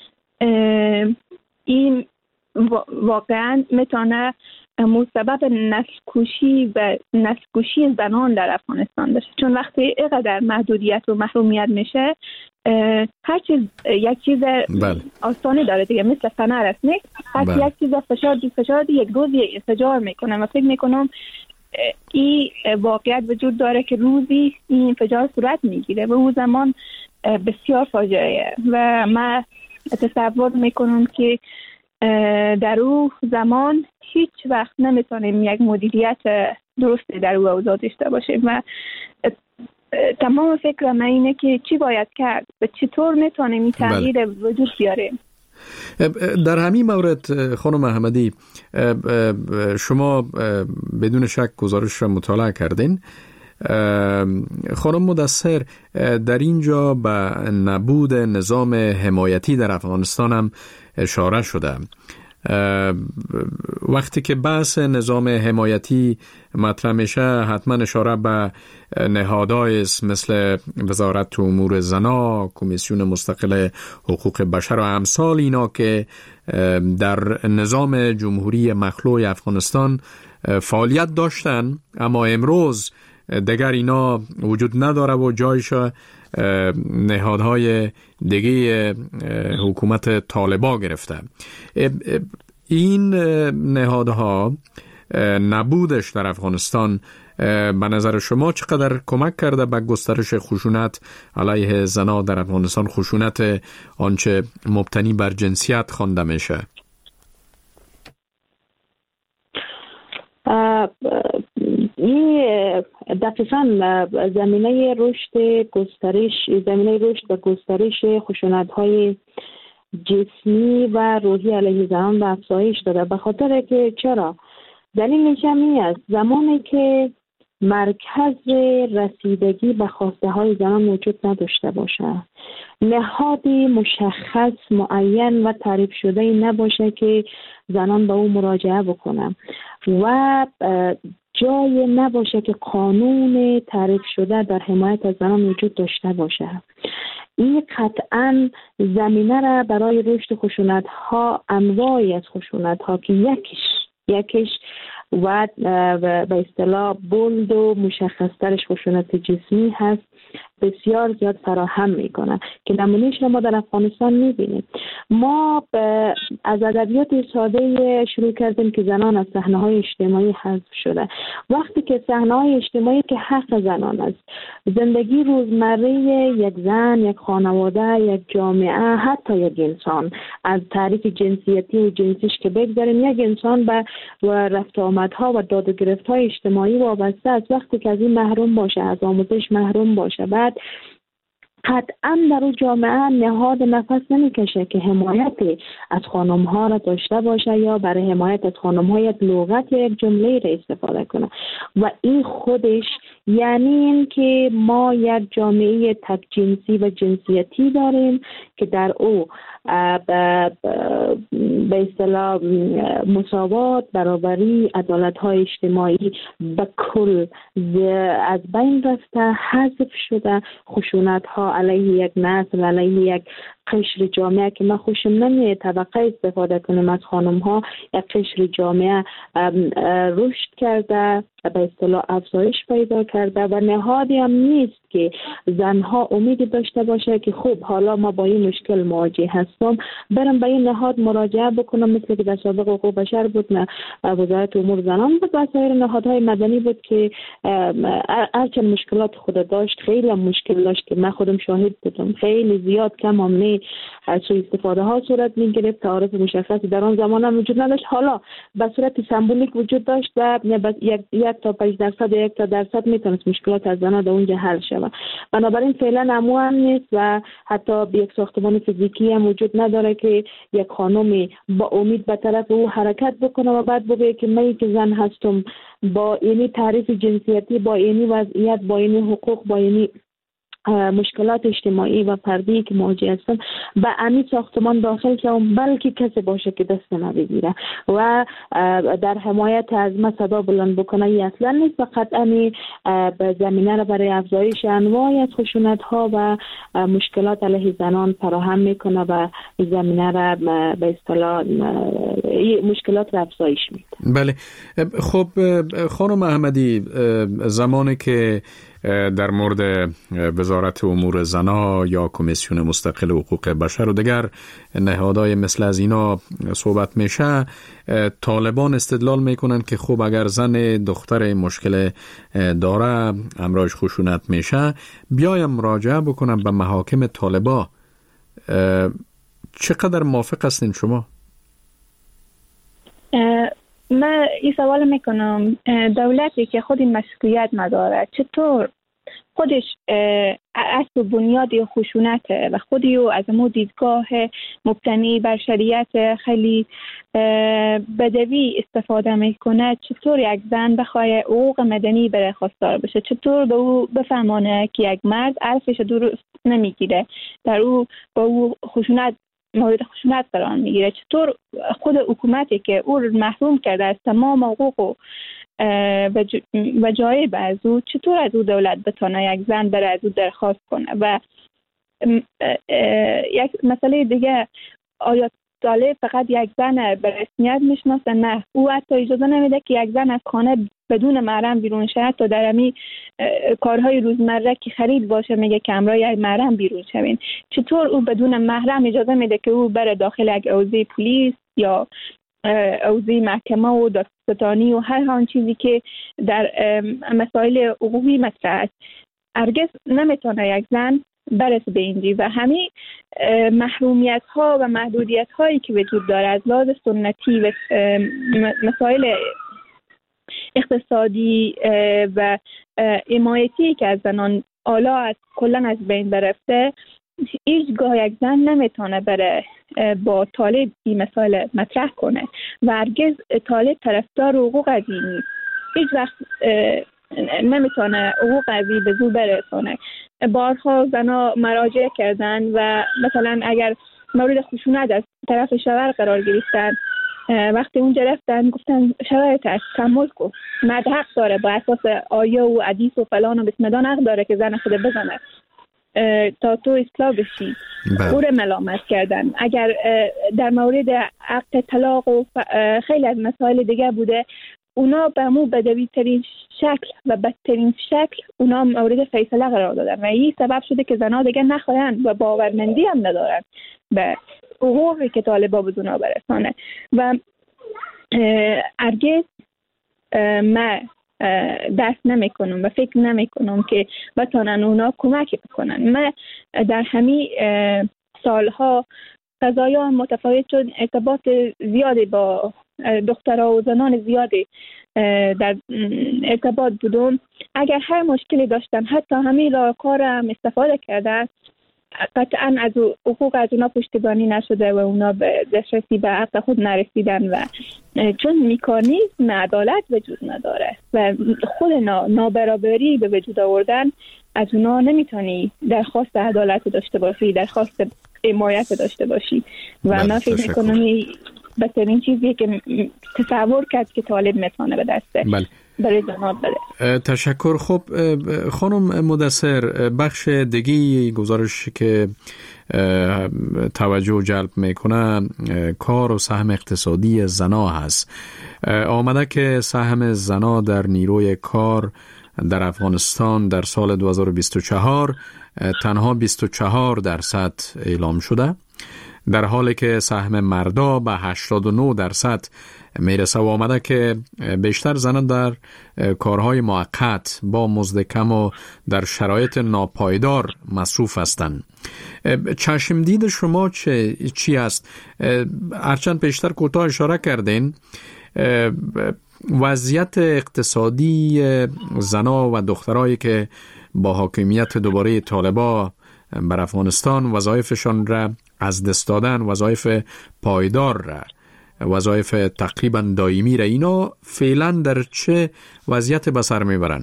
Speaker 4: این واقعا میتونه مسبب نسل‌کشی و نسل‌کشی زنان در افغانستان بشه. چون وقتی اینقدر محدودیت و محرومیت میشه، هر چیز یک چیز آسانی داره دیگه، مثل فنر است نیست. هر یک چیز فشار یک روز انفجار میکنه و فکر میکنم این واقعیت وجود داره که روزی این انفجار صورت میگیره و اون زمان بسیار فاجعه و من تصور میکنم که در او زمان هیچ وقت نمیتونیم یک مدیریت درستی در او اوضاع داشته باشیم و تمام فکر من اینه که چی باید کرد و چطور میتونیم این تغییر وجود بیاریم.
Speaker 1: در همین مورد خانم احمدی، شما بدون شک گزارش را مطالعه کردین. خانم مدثر، در اینجا به نبود نظام حمایتی در افغانستان هم اشاره شده. وقتی که بحث نظام حمایتی مطرح میشه، حتما اشاره به نهادهای مثل وزارت امور زنا، کمیسیون مستقل حقوق بشر و امثال اینا که در نظام جمهوری مخلوع افغانستان فعالیت داشتن، اما امروز دیگر اینا وجود نداره و جایش نهادهای دیگه حکومت طالبا گرفته. این نهادها نبودش در افغانستان به نظر شما چقدر کمک کرده به گسترش خشونت علیه زنان در افغانستان، خشونت آنچه مبتنی بر جنسیت خوانده میشه؟
Speaker 3: این دقیقاً زمینه رشد و گسترش خشونت‌های جسمی و روحی علیه زنان به افزایش داده. به خاطر که چرا؟ دلیلش این است زمانی که مرکز رسیدگی به خواسته های زنان وجود نداشته باشه، نهادی مشخص معین و تعریف شده نباشه که زنان به او مراجعه بکنن و جای نباشه که قانون تعریف شده در حمایت از زنان وجود داشته باشه، این قطعاً زمینه را برای رشد خشونت ها، انواعی از خشونت ها که یکیش و به اصطلاح بولد و مشخصترش خشونت جسمی هست، بسیار زیاد فراهم میکنه که نمونهش ما در افغانستان میبینیم. ما از ادبیات ساده شروع کردیم که زنان از صحنه‌های اجتماعی حذف شده. وقتی که صحنه‌های اجتماعی که حق زنان است، زندگی روزمره یک زن، یک خانواده، یک جامعه، حتی یک انسان، از تعریف جنسیتی و جنسیش که بگذاریم، یک انسان به رفت آمدها و داد و گرفت‌های اجتماعی وابسته است. وقتی که از این محروم باشه، از آموزش محروم باشه، بعد قطعا در اون جامعه نهاد نفس نمیکشه که حمایت از خانم ها را داشته باشه یا برای حمایت از خانم ها یک لغت یا یک جمله را استفاده کنه و این خودش یعنی این که ما یک جامعه تک جنسی و جنسیتی داریم که در او به اصطلاح مساوات، برابری، عدالت های اجتماعی به کل از بین رفته، حذف شده. خشونت ها علیه یک نسل، علیه یک قشر جامعه که من خوشم نمیاد طبقه استفاده کنیم از خانم ها، یک قشر جامعه رشد کرده، به اصطلاح افزایش پیدا کرده و نهادی هم نیست که زنها امیدی داشته باشه که خب حالا ما با این مشکل مواجه هستم برم به این نهاد مراجعه بکنم، مثل که در سابق حقوق بشر بود، نه وزارت امور زنان بود و سایر نهادهای مدنی بود که هرچند مشکلات خود داشت، خیلی مشکل داشت که من خودم شاهد بودم، خیلی زیاد کم هم نه سوء استفاده ها صورت می گرفت، تعارف مشخصی در آن زمان هم وجود نداشت، حالا به صورت سمبولیک وجود داشت و یک تا 5% یا 1% میتونست مشکلات از زنها در اونجا حل شود. بنابراین فعلا اموان نیست و حتی یک ساختمان فیزیکی هم وجود نداره که یک خانمی با امید به طرف او حرکت بکنه و بعد بگه که من که زن هستم با اینی تعریف جنسیتی، با اینی وضعیت، با اینی حقوق، با اینی مشکلات اجتماعی و فردی که مواجه هستم به امی ساختمان داخل شوم، بلکه کسی باشه که دست ما بگیره و در حمایت از ما صدا بلند بکنه. ای اصلا نیست، فقط امی به زمینه را برای افزایش انواع از خشونت ها و مشکلات علیه زنان فراهم میکنه و زمینه را به اصطلاح مشکلات را افزایش میده.
Speaker 1: بله، خب خانم احمدی، زمانی که در مورد وزارت امور زنان یا کمیسیون مستقل حقوق بشر و دیگر نهادهای مثل از اینا صحبت میشه، طالبان استدلال میکنن که خب اگر زن دختر مشکل داره امراش خشونت میشه بیایم مراجعه بکنم به محاکم طالبا. چقدر موافق هستین شما؟
Speaker 4: من این سوال میکنم، دولتی که خودی مسئولیت نداره چطور خودش اصل بنیاد خشونته و خودی از امو دیدگاه مبتنی بر شریعت خیلی بدوی استفاده میکنه، چطور یک زن بخواه حقوق مدنی برای خواستار بشه؟ چطور به او بفهمانه که یک مرد عرفش درست نمیگیره، در او با او مورد خشونت قرار میگیره؟ چطور خود حکومتی که او محروم کرده از تمام حقوق و جایب از او، چطور از او دولت بتونه یک زن بره از او درخواست کنه؟ و یک مسئله دیگه، آیا طالب فقط یک زن به رسمیت میشناسه؟ نه، او حتی اجازه نمیده که یک زن از خانه بدون محرم بیرون شه، تا در امی کارهای روزمره که خرید باشه میگه که همراه یک محرم بیرون شوین. چطور او بدون محرم اجازه میده که او بره داخل یک حوزه پلیس یا حوزه محکمه و دادستانی و هر آن چیزی که در مسائل حقوقی مطرح است؟ هرگز نمیتونه یک زن برسه به اینجی و همین محرومیت ها و محدودیت هایی که وجود داره از لحاظ سنتی و مسائل اقتصادی و حمایتی که از زنان حالا از کلا از بین برفته، هیچگاه یک زن نمیتونه بره با طالب این مسائل مطرح کنه و هرگز طالب طرفدار حقوق از این نیست، هیچ وقت نمیتونه حقوق از این به زور برسونه. بارها زنها مراجعه کردن و مثلا اگر مورد خشونت از طرف شوهر قرار گرفتن، وقتی اونجا رفتن گفتن شرایط تحمل کن، مرد حق داره با اساس آیه و حدیث و فلان و بسمدان حق داره که زن خود بزنه تا تو اصلاح بشی. او رو ملامت کردن. اگر در مورد حق طلاق و خیلی از مسائل دیگه بوده، اونا به مو بدوی ترین شکل و بدترین شکل اونا مورد فیصله قرار دادن و این سبب شده که زنها دیگه نخواهن و باورمندی هم ندارن به حقوقی که طالبا به اونا برسانه. و هرگز من دست نمی کنم و فکر نمی کنم که بتونن اونا کمک بکنن. من در همین سالها قضایا متفاوت شد، ارتباط زیادی با دخترها و زنان زیادی در ارتباط بودم. اگر هر مشکلی داشتن حتی همین راهکار هم استفاده کردن، قطعا از حقوق از اونا پشتیبانی نشده و اونا به دسترسی به حق خود نرسیدن و چون مکانیزم عدالت وجود نداره و خود نابرابری به وجود آوردن، از اونا نمیتونی درخواست عدالت داشته باشی، درخواست حمایت داشته باشی. و من فکر میکنم بهترین چیزیه که تصور کرد که طالب میتونه به دسته برای زنان بده.
Speaker 1: تشکر. خب خانم مدثر، بخش دیگی گزارش که توجه جلب میکنه کار و سهم اقتصادی زنا هست. آمده که سهم زنا در نیروی کار در افغانستان در سال 2024 تنها 24% اعلام شده، در حالی که سهم مردا به 89% میرسه و آمده که بیشتر زنان در کارهای موقت با مزد کم و در شرایط ناپایدار مصروف هستند. چشم دید شما چی است؟ هرچند پیشتر کوتاه اشاره کردین، وضعیت اقتصادی زنا و دخترایی که با حاکمیت دوباره طالبان بر افغانستان وظایفشان را از دست دادن، وظایف پایدار را، وظایف تقریبا دائمی را، اینا فعلا در چه وضعیت به سر میبرن؟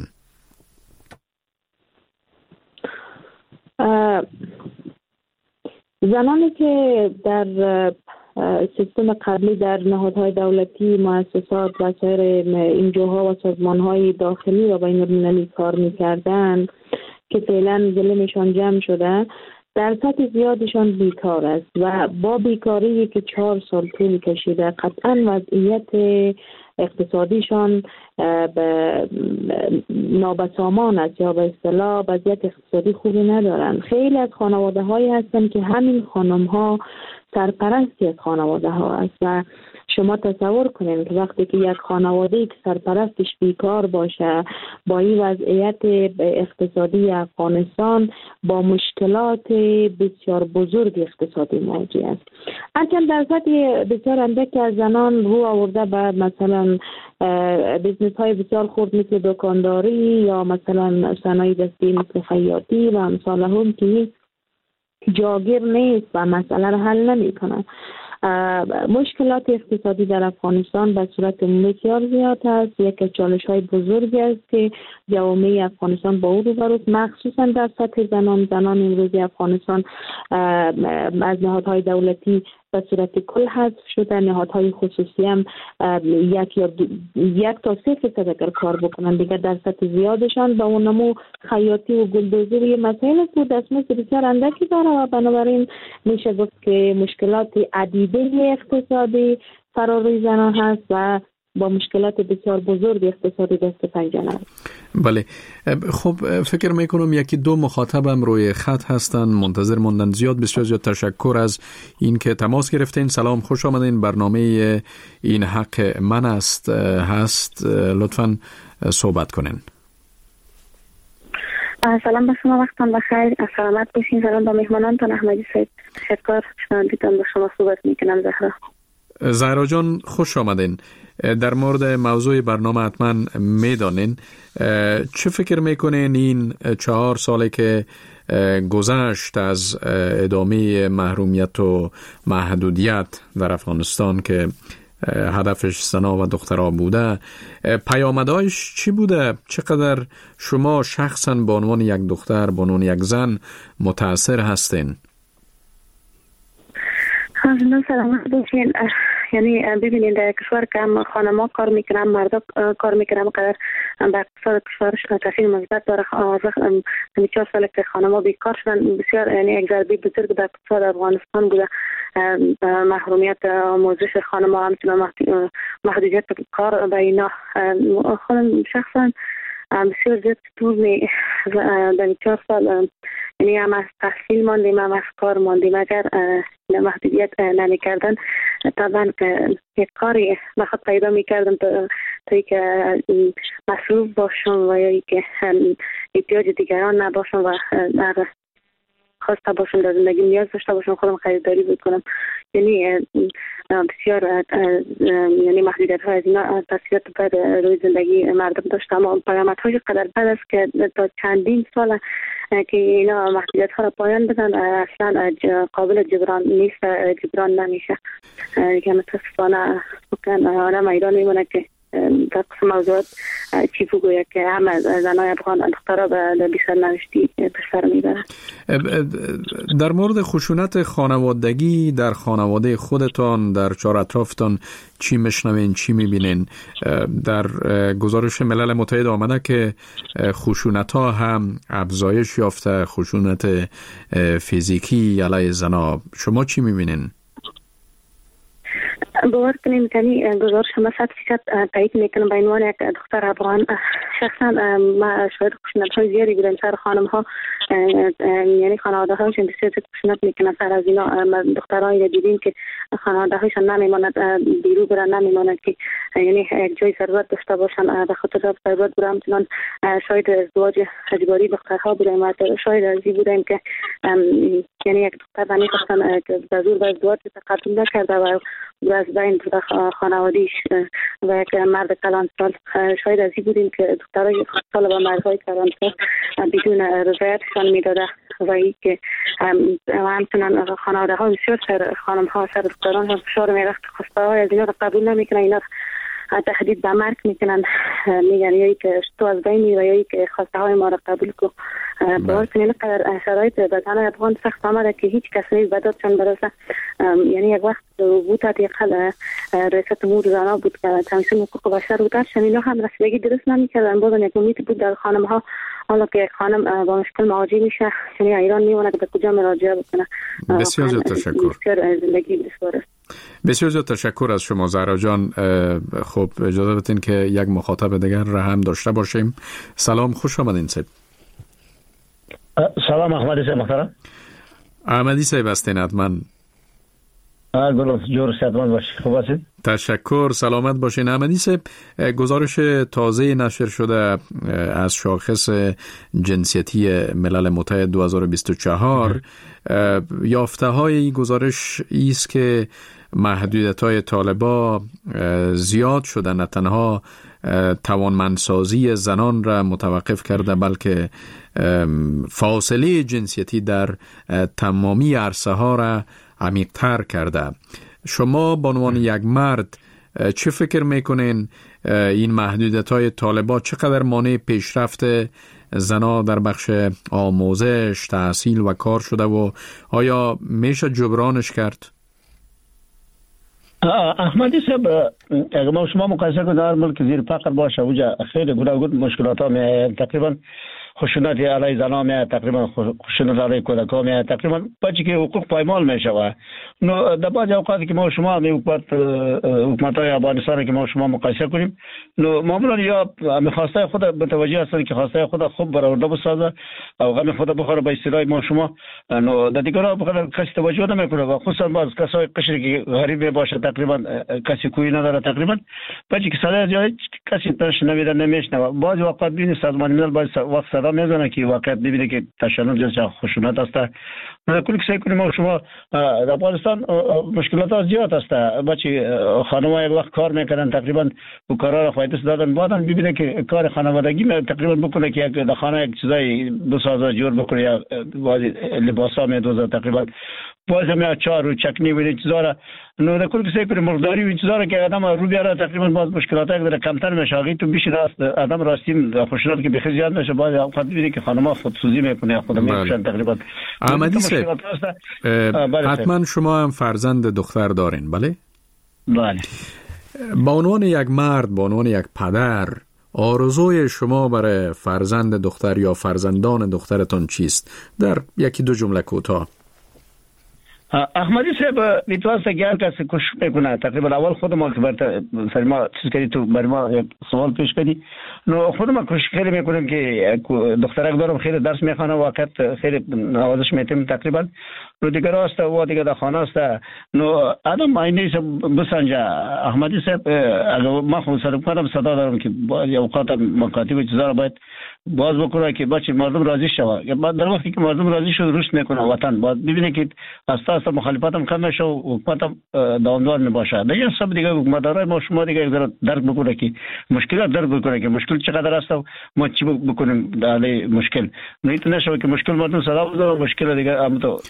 Speaker 3: زنانی که در سیستم قبلی در نهادهای دولتی، مؤسسات و سایر انجوها و سازمانهای داخلی و بین المللی کار میکردن که فعلا ظلمشان جمع شده، در سطح زیادشان بیکار است و با بیکاری که 4 سال طول کشیده قطعا وضعیت اقتصادیشان نابسامان است یا به اصطلاح وضعیت اقتصادی خوبی ندارند. خیلی از خانواده هایی هستند که همین خانم ها سرپرستی از خانواده ها است و شما تصور کنید که وقتی که یک خانواده که سرپرستش بیکار باشه با این وضعیت اقتصادی افغانستان با مشکلات بسیار بزرگ اقتصادی مواجه است. هرچند در سطح بسیار اندکی از زنان رو آورده به مثلا بیزنس های بسیار خرد مثل دکانداری یا مثلا صنایع دستی مثل خیاطی و امثال هم که جاگیر نیست و مسئله را حل نمی کنه. مشکلات اقتصادی در افغانستان به صورت بسیار زیاد است. یک چالش های بزرگی است که جوامع افغانستان با او روبروست، مخصوصا در سطح زنان امروزی افغانستان از نهادهای دولتی به صورت کل حذف شده. نهادهای خصوصی هم 1 تا 3% اگر کار بکنن دیگر در سطح زیادشان با اونمو خیاطی و گلدوزی مسائل است و دستمزد بسیار اندکی داره و بنابراین میشه گفت که مشکلات عدیده اقتصادی فراری زنان هست و با مشکلات بسیار بزرگ اقتصادی دست پنجه است.
Speaker 1: بله، خب فکر میکنم 1-2 مخاطبم روی خط هستن منتظر موندن. بسیار زیاد تشکر از این که تماس گرفتین. سلام، خوش آمدین. برنامه این حق من است هست، لطفاً صحبت کنین.
Speaker 5: سلام به شما، وقتتان بخیر، سلامت باشین. سلام به مهمانانتان. احمدی صاحب تشکر، شنوندگان با شما صحبت میکنم.
Speaker 1: زهرا جان خوش آمدین. در مورد موضوع برنامه حتما میدانین. چه فکر میکنین این 4 ساله که گذشت از ادامه محرومیت و محدودیت در افغانستان که هدفش زنا و دخترها بوده، پیامدهایش چی بوده؟ چقدر شما شخصا به عنوان یک دختر، به عنوان یک زن متاثر هستین؟
Speaker 5: سلامت باشین. یعنی ببینید در کشور که هم خانم‌ها کار میکنن، مردا کار میکنن، قدر به اقتصاد کشورش تاثیر مثبت داره. 4 سال که خانم‌ها بیکار شدن بسیار، یعنی یک ضربه بزرگ در اقتصاد افغانستان بوده. محرومیت آموزش خانم‌ها، همچنین محدودیت کار به اینا. خودم شخصا بسیار زیاد طول در 4 سال یعنی هم از تحصیل ماندیم، هم از کار ماندیم. اگر محدودیت نمی کردن طبعا یک کاری بخواد پیدا می کردم تا که مصروف باشم و یا که احتیاج دیگران نباشم و خواسته باشم در زندگی نیاز داشته باشم خودم خریداری بکنم. یعنی بسیار یعنی محدودیت های از اینا تاثیرات بد روی زندگی مردم داشته، اما پیامد های قدر بد است که تا چندین سال که اینا محدودیت ها را پایان بدن اصلا قابل جبران نیست، جبران نمیشه. که متاسفانه آدم ایران میمونه که در قسم موضوعات چی بگوید که همه زنای افغان دخترها به بی‌سرنوشتی پسر میبرن.
Speaker 1: در مورد خشونت خانوادگی در خانواده خودتان در چهار اطرافتان چی میشنوین، چی میبینین؟ در گزارش ملل متحد آمده که خشونت ها هم افزایش یافته، خشونت فیزیکی علیه زنا. شما چی میبینین؟
Speaker 5: باور کنیم که گزارش ما 100% تایید میکنم. به عنوان یک دختر افغان شخصا ما شاید خشونت‌های زیادی بودیم سر خانم ها، یعنی خانواده هاشون بسیار خشونت میکنن سر از اینا. دخترایی رو دیدیم که خانواده هاشون نمیماند بیرو برن، نمیماند که یعنی یک جای ضرورت داشته باشن، به خاطر ضرورت برن مثلا شاید ازدواج اجباری دخترها بودیم و شاید ازی بودیم که یعنی یک دختر نمیخواستن که به زور به ازدواج تقدم نکرده و از بین خانوادیش و یک مرد کلانسال. شاید ازی بودیم که دخترای خودسال و مردهای کلانسال بدون رضایتشان میداده و ای که همچنان خانواده ها بسیار سر خانم ها سر دختران ها فشار میرخت، خواسته های از اینا رو قبول نمیکنن، اینا تهدید به مرگ میکنن، میگن یایی که تو از بین میره یایی که خواسته های ما رو قبول کن. باور کنین اینقدر شرایط بدن افغان سخت آمده که هیچ کس نیست بدادشان برسه. یعنی یک وقت بود حداقل رئیس جمهور زنا بود که کمیسیون حقوق بشر بود، اینا هم رسیدگی درست نمیکردن. بازم یک امید بود در خانم ها، حالا که یک خانم با مشکل مواجه میشه یعنی ایران میمونه که به کجا مراجعه بکنه.
Speaker 1: بسیار زیاد تشکر.
Speaker 5: زندگی بسیار است.
Speaker 1: بسیار زیاد تشکر از شما زهرا جان. خب اجازه بدین که یک مخاطب دیگر را هم داشته باشیم. سلام، خوش آمدین صاحب.
Speaker 6: سلام احمدی صاحب محترم.
Speaker 1: احمدی صاحب هستین حتما.
Speaker 6: جور صحتمند باشید. خوب هستید؟
Speaker 1: تشکر، سلامت باشین. احمدی صاحب، گزارش تازه نشر شده از شاخص جنسیتی ملل متحد 2024 یافته های این گزارش است که محدودیت‌های طالبا زیاد شده، نه تنها توانمندسازی زنان را متوقف کرده بلکه فاصله جنسیتی در تمامی عرصه ها را عمیق‌تر کرده. شما به عنوان یک مرد چه فکر میکنین این محدودیت‌های طالبا چقدر مانع پیشرفت زنا در بخش آموزش، تحصیل و کار شده و آیا میشه جبرانش کرد؟
Speaker 6: احمدی صاحب، اگر ما شما مقایسه کنیم در ملک زیر فقر باشه اوجا خیلی گوناگون مشکلات ها می تقریبا خشونت علیه زنان می تقریبا خشونت علیه کودکان می تقریبا بچه که حقوق پایمال می شود. نو در بعض اوقات که ما شما حکومت های افغانستان که ما شما مقایسه کنیم، نو معمولا یا میخواسته خود متوجه هستند که خواسته خود خوب برآورده بسازه او غم خود بخوره به اصطلاح ما شما، نو در دیگرها بخوره کسی توجه نمیکنه و خصوصا باز کسای قشری که غریب باشه تقریبا کسی کوی نداره، تقریبا بچه که صدا جای کسی تاش نمیده نمیشنه. بعض وقت ببینید سازمان ملل باز وقت صدا میزنه که واقعا ببینید که تشنج جنس خشونت است. من کلی که سعی کنیم ما شما در افغانستان مشکلات زیاد است. بچه خانم‌ها یک وقت کار میکنن تقریبا و کارا را فایده دادن، بعدن ببینه که کار خانوادگی تقریبا بکنه که یک در خانه یک چیزای بسازه جور بکنه یا بعضی لباسا میدوزه تقریبا باز هم چار و چکنی و این چیزا را نو در کل که سعی کنیم مقداری و این چیزا را که آدم رو بیاره تقریبا باز مشکلات یک کمتر میشه. اگه تو بیشتر است آدم راستین خشونت که بخیر زیاد میشه، باز اوقات ببینه که خانم‌ها خودسوزی میکنه خود میشن تقریبا.
Speaker 1: احمدی صاحب، حتما شما هم فرزند دختر دارین بله؟
Speaker 6: بله.
Speaker 1: با عنوان یک مرد، با عنوان یک پدر، آرزوی شما برای فرزند دختر یا فرزندان دخترتان چیست؟ در یکی دو جمله کوتاه.
Speaker 6: احمدی صاحب میتوانست اگر کسی کش میکنه تقریبا اول خود ما که برای ما چیز کردی تو برای ما یک سوال پیش کردی، نو خود ما کش خیلی میکنیم که دخترک دارم خیلی درس میخوانه وقت خیلی نوازش میتیم تقریبا نو دیگر است و دیگر در خانه است. نو آدم اینی بسنجه احمدی صاحب اگر ما خود صدا دارم که اوقات مکاتب چیزا رو باید باز بکنه که بچه مردم راضی شود. در وقتی که مردم راضی شد رشد میکنه وطن، باید ببینه که اساس مخالفت هم کم نشه و حکومت هم دوامدار نباشه. دیگه سب دیگه حکومت‌دارای ما شما دیگه درک بکنه که مشکلات درک بکنه که مشکل چقدر است و ما چی بکنیم در مشکل. نه نشه که مشکل مردم صدا بزنه مشکل دیگه هم تو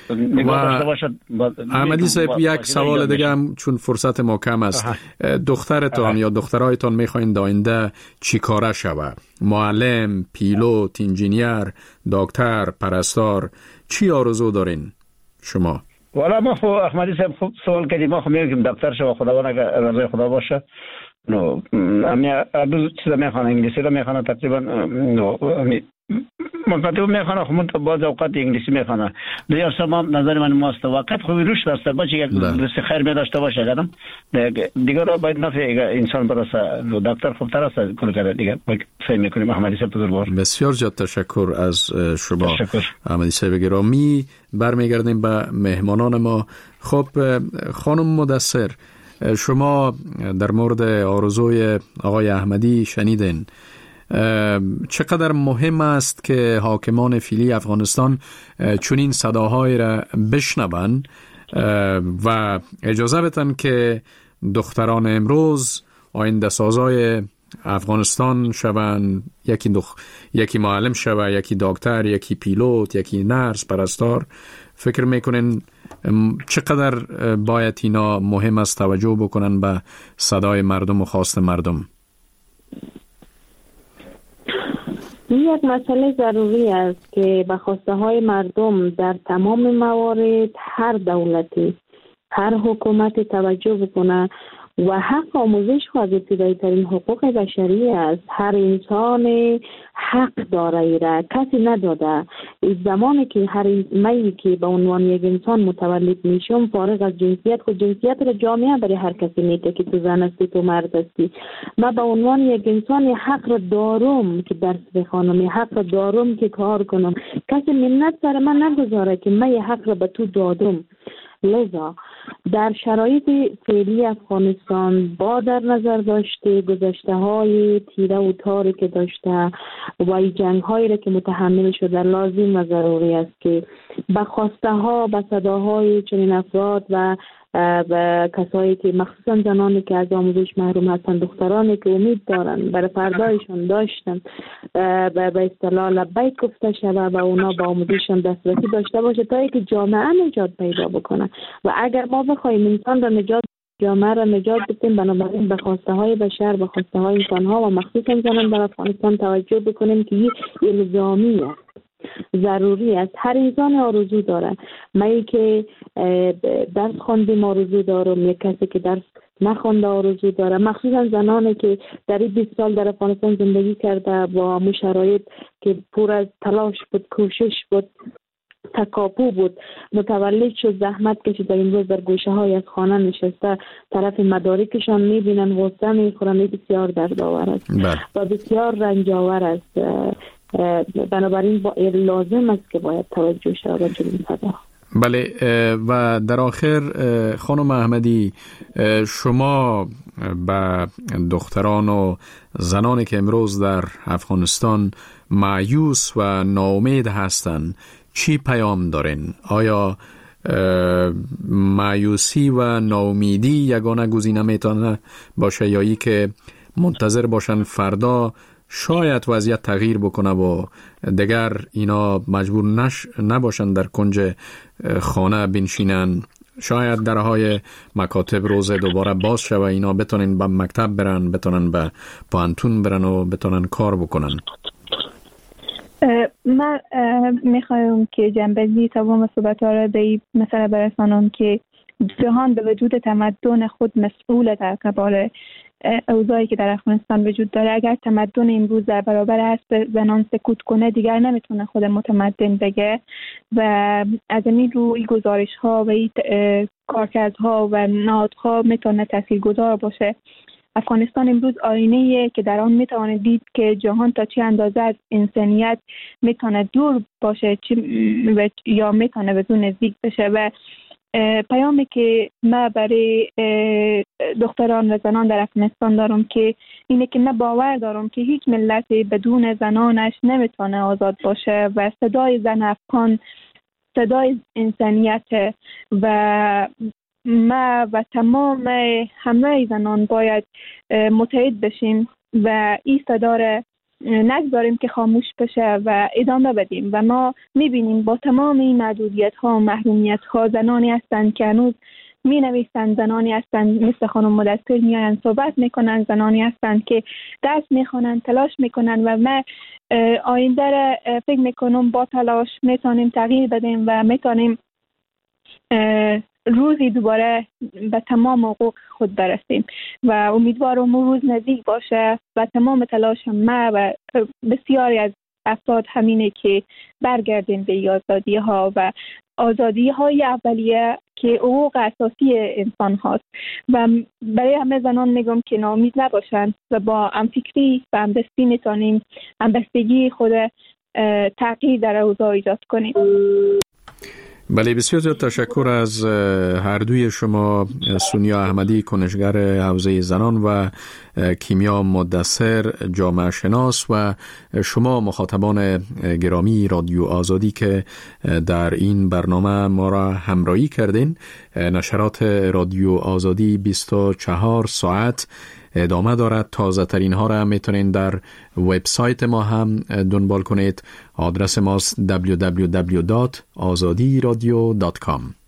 Speaker 6: نگاه داشته باشد.
Speaker 1: احمدی صاحب یک سوال دیگه هم چون فرصت ما کم است. دخترتان یا دخترایتان میخواین آینده چی کاره شود؟ معلم، پیلوت، انجینیر، دکتر، پرستار، چی آرزو دارین شما؟
Speaker 6: والا ما خو احمدی صاحب خوب سوال کردیم. ما خو میگیم دکتر شو، خداوند اگر رضای خدا باشه. نو دو چیزا میخوانه، انگلیسی رو میخوانه تقریبا. نو مکاتب میخوانه، خب من بعض اوقات انگلیسی میخوانه. دیگه اصلا نظر من ماست وقت خوبی روش داشته باشه، یک درس خیر می داشته باشه گفتم دیگه رو باید نفع انسان برسه. دکتر خوبتر است کل کرده دیگه. فهم میکنیم احمدی صاحب بزرگوار.
Speaker 1: بسیار زیاد تشکر از شما احمدی صاحب گرامی. برمیگردیم به مهمانان ما. خب خانم مدثر، شما در مورد آرزوی آقای احمدی شنیدین. چقدر مهم است که حاکمان فعلی افغانستان چنین صداهای را بشنوند و اجازه بدن که دختران امروز آینده سازای افغانستان شوند. یکی معلم شوه، یکی دکتر، یکی پیلوت، یکی نرس، پرستار. فکر میکنین چقدر باید اینا مهم است توجه بکنن به صدای مردم و خواست مردم؟
Speaker 3: یک مسئله ضروری است که به خواسته های مردم در تمام موارد هر دولتی، هر حکومت توجه بکنه و حق آموزش از ابتدایی ترین حقوق بشری است. هر انسان حق داره، ایره کسی نداده. زمانی که هر می که به عنوان یک انسان متولد میشم، فارغ از جنسیت، خود جنسیت را جامعه برای هر کسی میده که تو زن هستی تو مرد هستی. من به عنوان یک انسان حق را دارم که درس بخوانم، حق را دارم که کار کنم. کسی منت سر من نگذاره که من حق را به تو دادم. لذا در شرایط فعلی افغانستان با در نظر داشته گذشته های تیره و تاری که داشته و جنگ هایی را که متحمل شده، لازم و ضروری است که به خواسته ها، به صداهای چنین افراد و کسایی که مخصوصا زنانی که از آموزش محروم هستند، دخترانی که امید دارن برای فردایشان داشتن، به اصطلاح لبیک گفته شده و اونا با آموزششان دسترسی داشته باشه تا اینکه جامعه نجات پیدا بکنه. و اگر ما بخوایم انسان را نجات، جامعه را نجات بدیم، بنابراین به خواسته های بشر، به خواسته های انسان ها و مخصوصا زنان در افغانستان توجه بکنیم که این الزامی است، ضروری است. هر انسان آرزو داره. من که درس خواندم آرزو دارم، یک کسی که درس نخوانده آرزو داره، مخصوصا زنانی که در 20 سال در افغانستان زندگی کرده با شرایط که پر از تلاش بود، کوشش بود، تکاپو بود، متولد شد، زحمت کشید، در امروز در گوشه های از خانه نشسته، طرف مدارکشان میبینن، غصه میخورن. بسیار دردآور است و بسیار رنجاور است. بنابراین لازم است که باید توجه شود به چنین صدا.
Speaker 1: بله. و در آخر خانم احمدی، شما به دختران و زنانی که امروز در افغانستان مایوس و ناامید هستند چی پیام دارین؟ آیا مایوسی و ناامیدی یگانه گزینه میتونه باشه یا ای که منتظر باشن فردا شاید وضعیت تغییر بکنه و دیگر اینا مجبور نباشن در کنج خانه بنشینن، شاید درهای مکاتب روز دوباره باز شوه، اینا بتونن به مکتب برن، بتونن به پانتون برن و بتونن کار بکنن؟
Speaker 4: من میخوایم که جنبندی تمام صحبت‌ها را به این مسئله برسانم که جهان به وجود تمدن خود مسئول در قبال اوضاعی که در افغانستان وجود داره. اگر تمدن امروز در برابر حق زنان سکوت کنه، دیگر نمیتونه خود متمدن بگه و از این روی گزارش ها و کارکردها و نهادها میتونه تاثیرگذار باشه. افغانستان امروز آینه‌ایه که در آن میتونه دید که جهان تا چه اندازه از انسانیت میتونه دور باشه یا میتونه به اون نزدیک بشه. و پیامی که من برای دختران و زنان در افغانستان دارم که اینه که من باور دارم که هیچ ملتی بدون زنانش نمیتونه آزاد باشه و صدای زن افغان صدای انسانیت و ما و تمام همه زنان باید متحد بشیم و این صدا را نگذاریم که خاموش بشه و ادامه بدیم. و ما میبینیم با تمام این محدودیت ها و محرومیت ها زنانی هستند که هنوز می نویسند، زنانی هستند مثل خانم مدثر میاین صحبت میکنن، زنانی هستند که درس میخونن، تلاش میکنن و ما آینده را فکر میکنم با تلاش میتونیم تغییر بدیم و میتونیم روزی دوباره به تمام حقوق خود برسیم و امیدوارم اون روز نزدیک باشه و تمام تلاش ما و بسیاری از افراد همینه که برگردیم به آزادی ها و آزادی های اولیه که حقوق اساسی انسان هاست. و برای همه زنان میگم که ناامید نباشن و با همفکری و همدستی میتونیم همبستگی خود تغییر در اوضاع ایجاد کنیم.
Speaker 1: بله، بسیار زیاد تشکر از هر دوی شما، سونیا احمدی کنشگر حوزه زنان و کیمیا مدثر جامعه شناس و شما مخاطبان گرامی رادیو آزادی که در این برنامه ما را همراهی کردین. نشرات رادیو آزادی 24 ساعت ادامه دارد. تازه ترین ها را میتونین در وبسایت ما هم دنبال کنید. آدرس ماست www.azadiradio.com.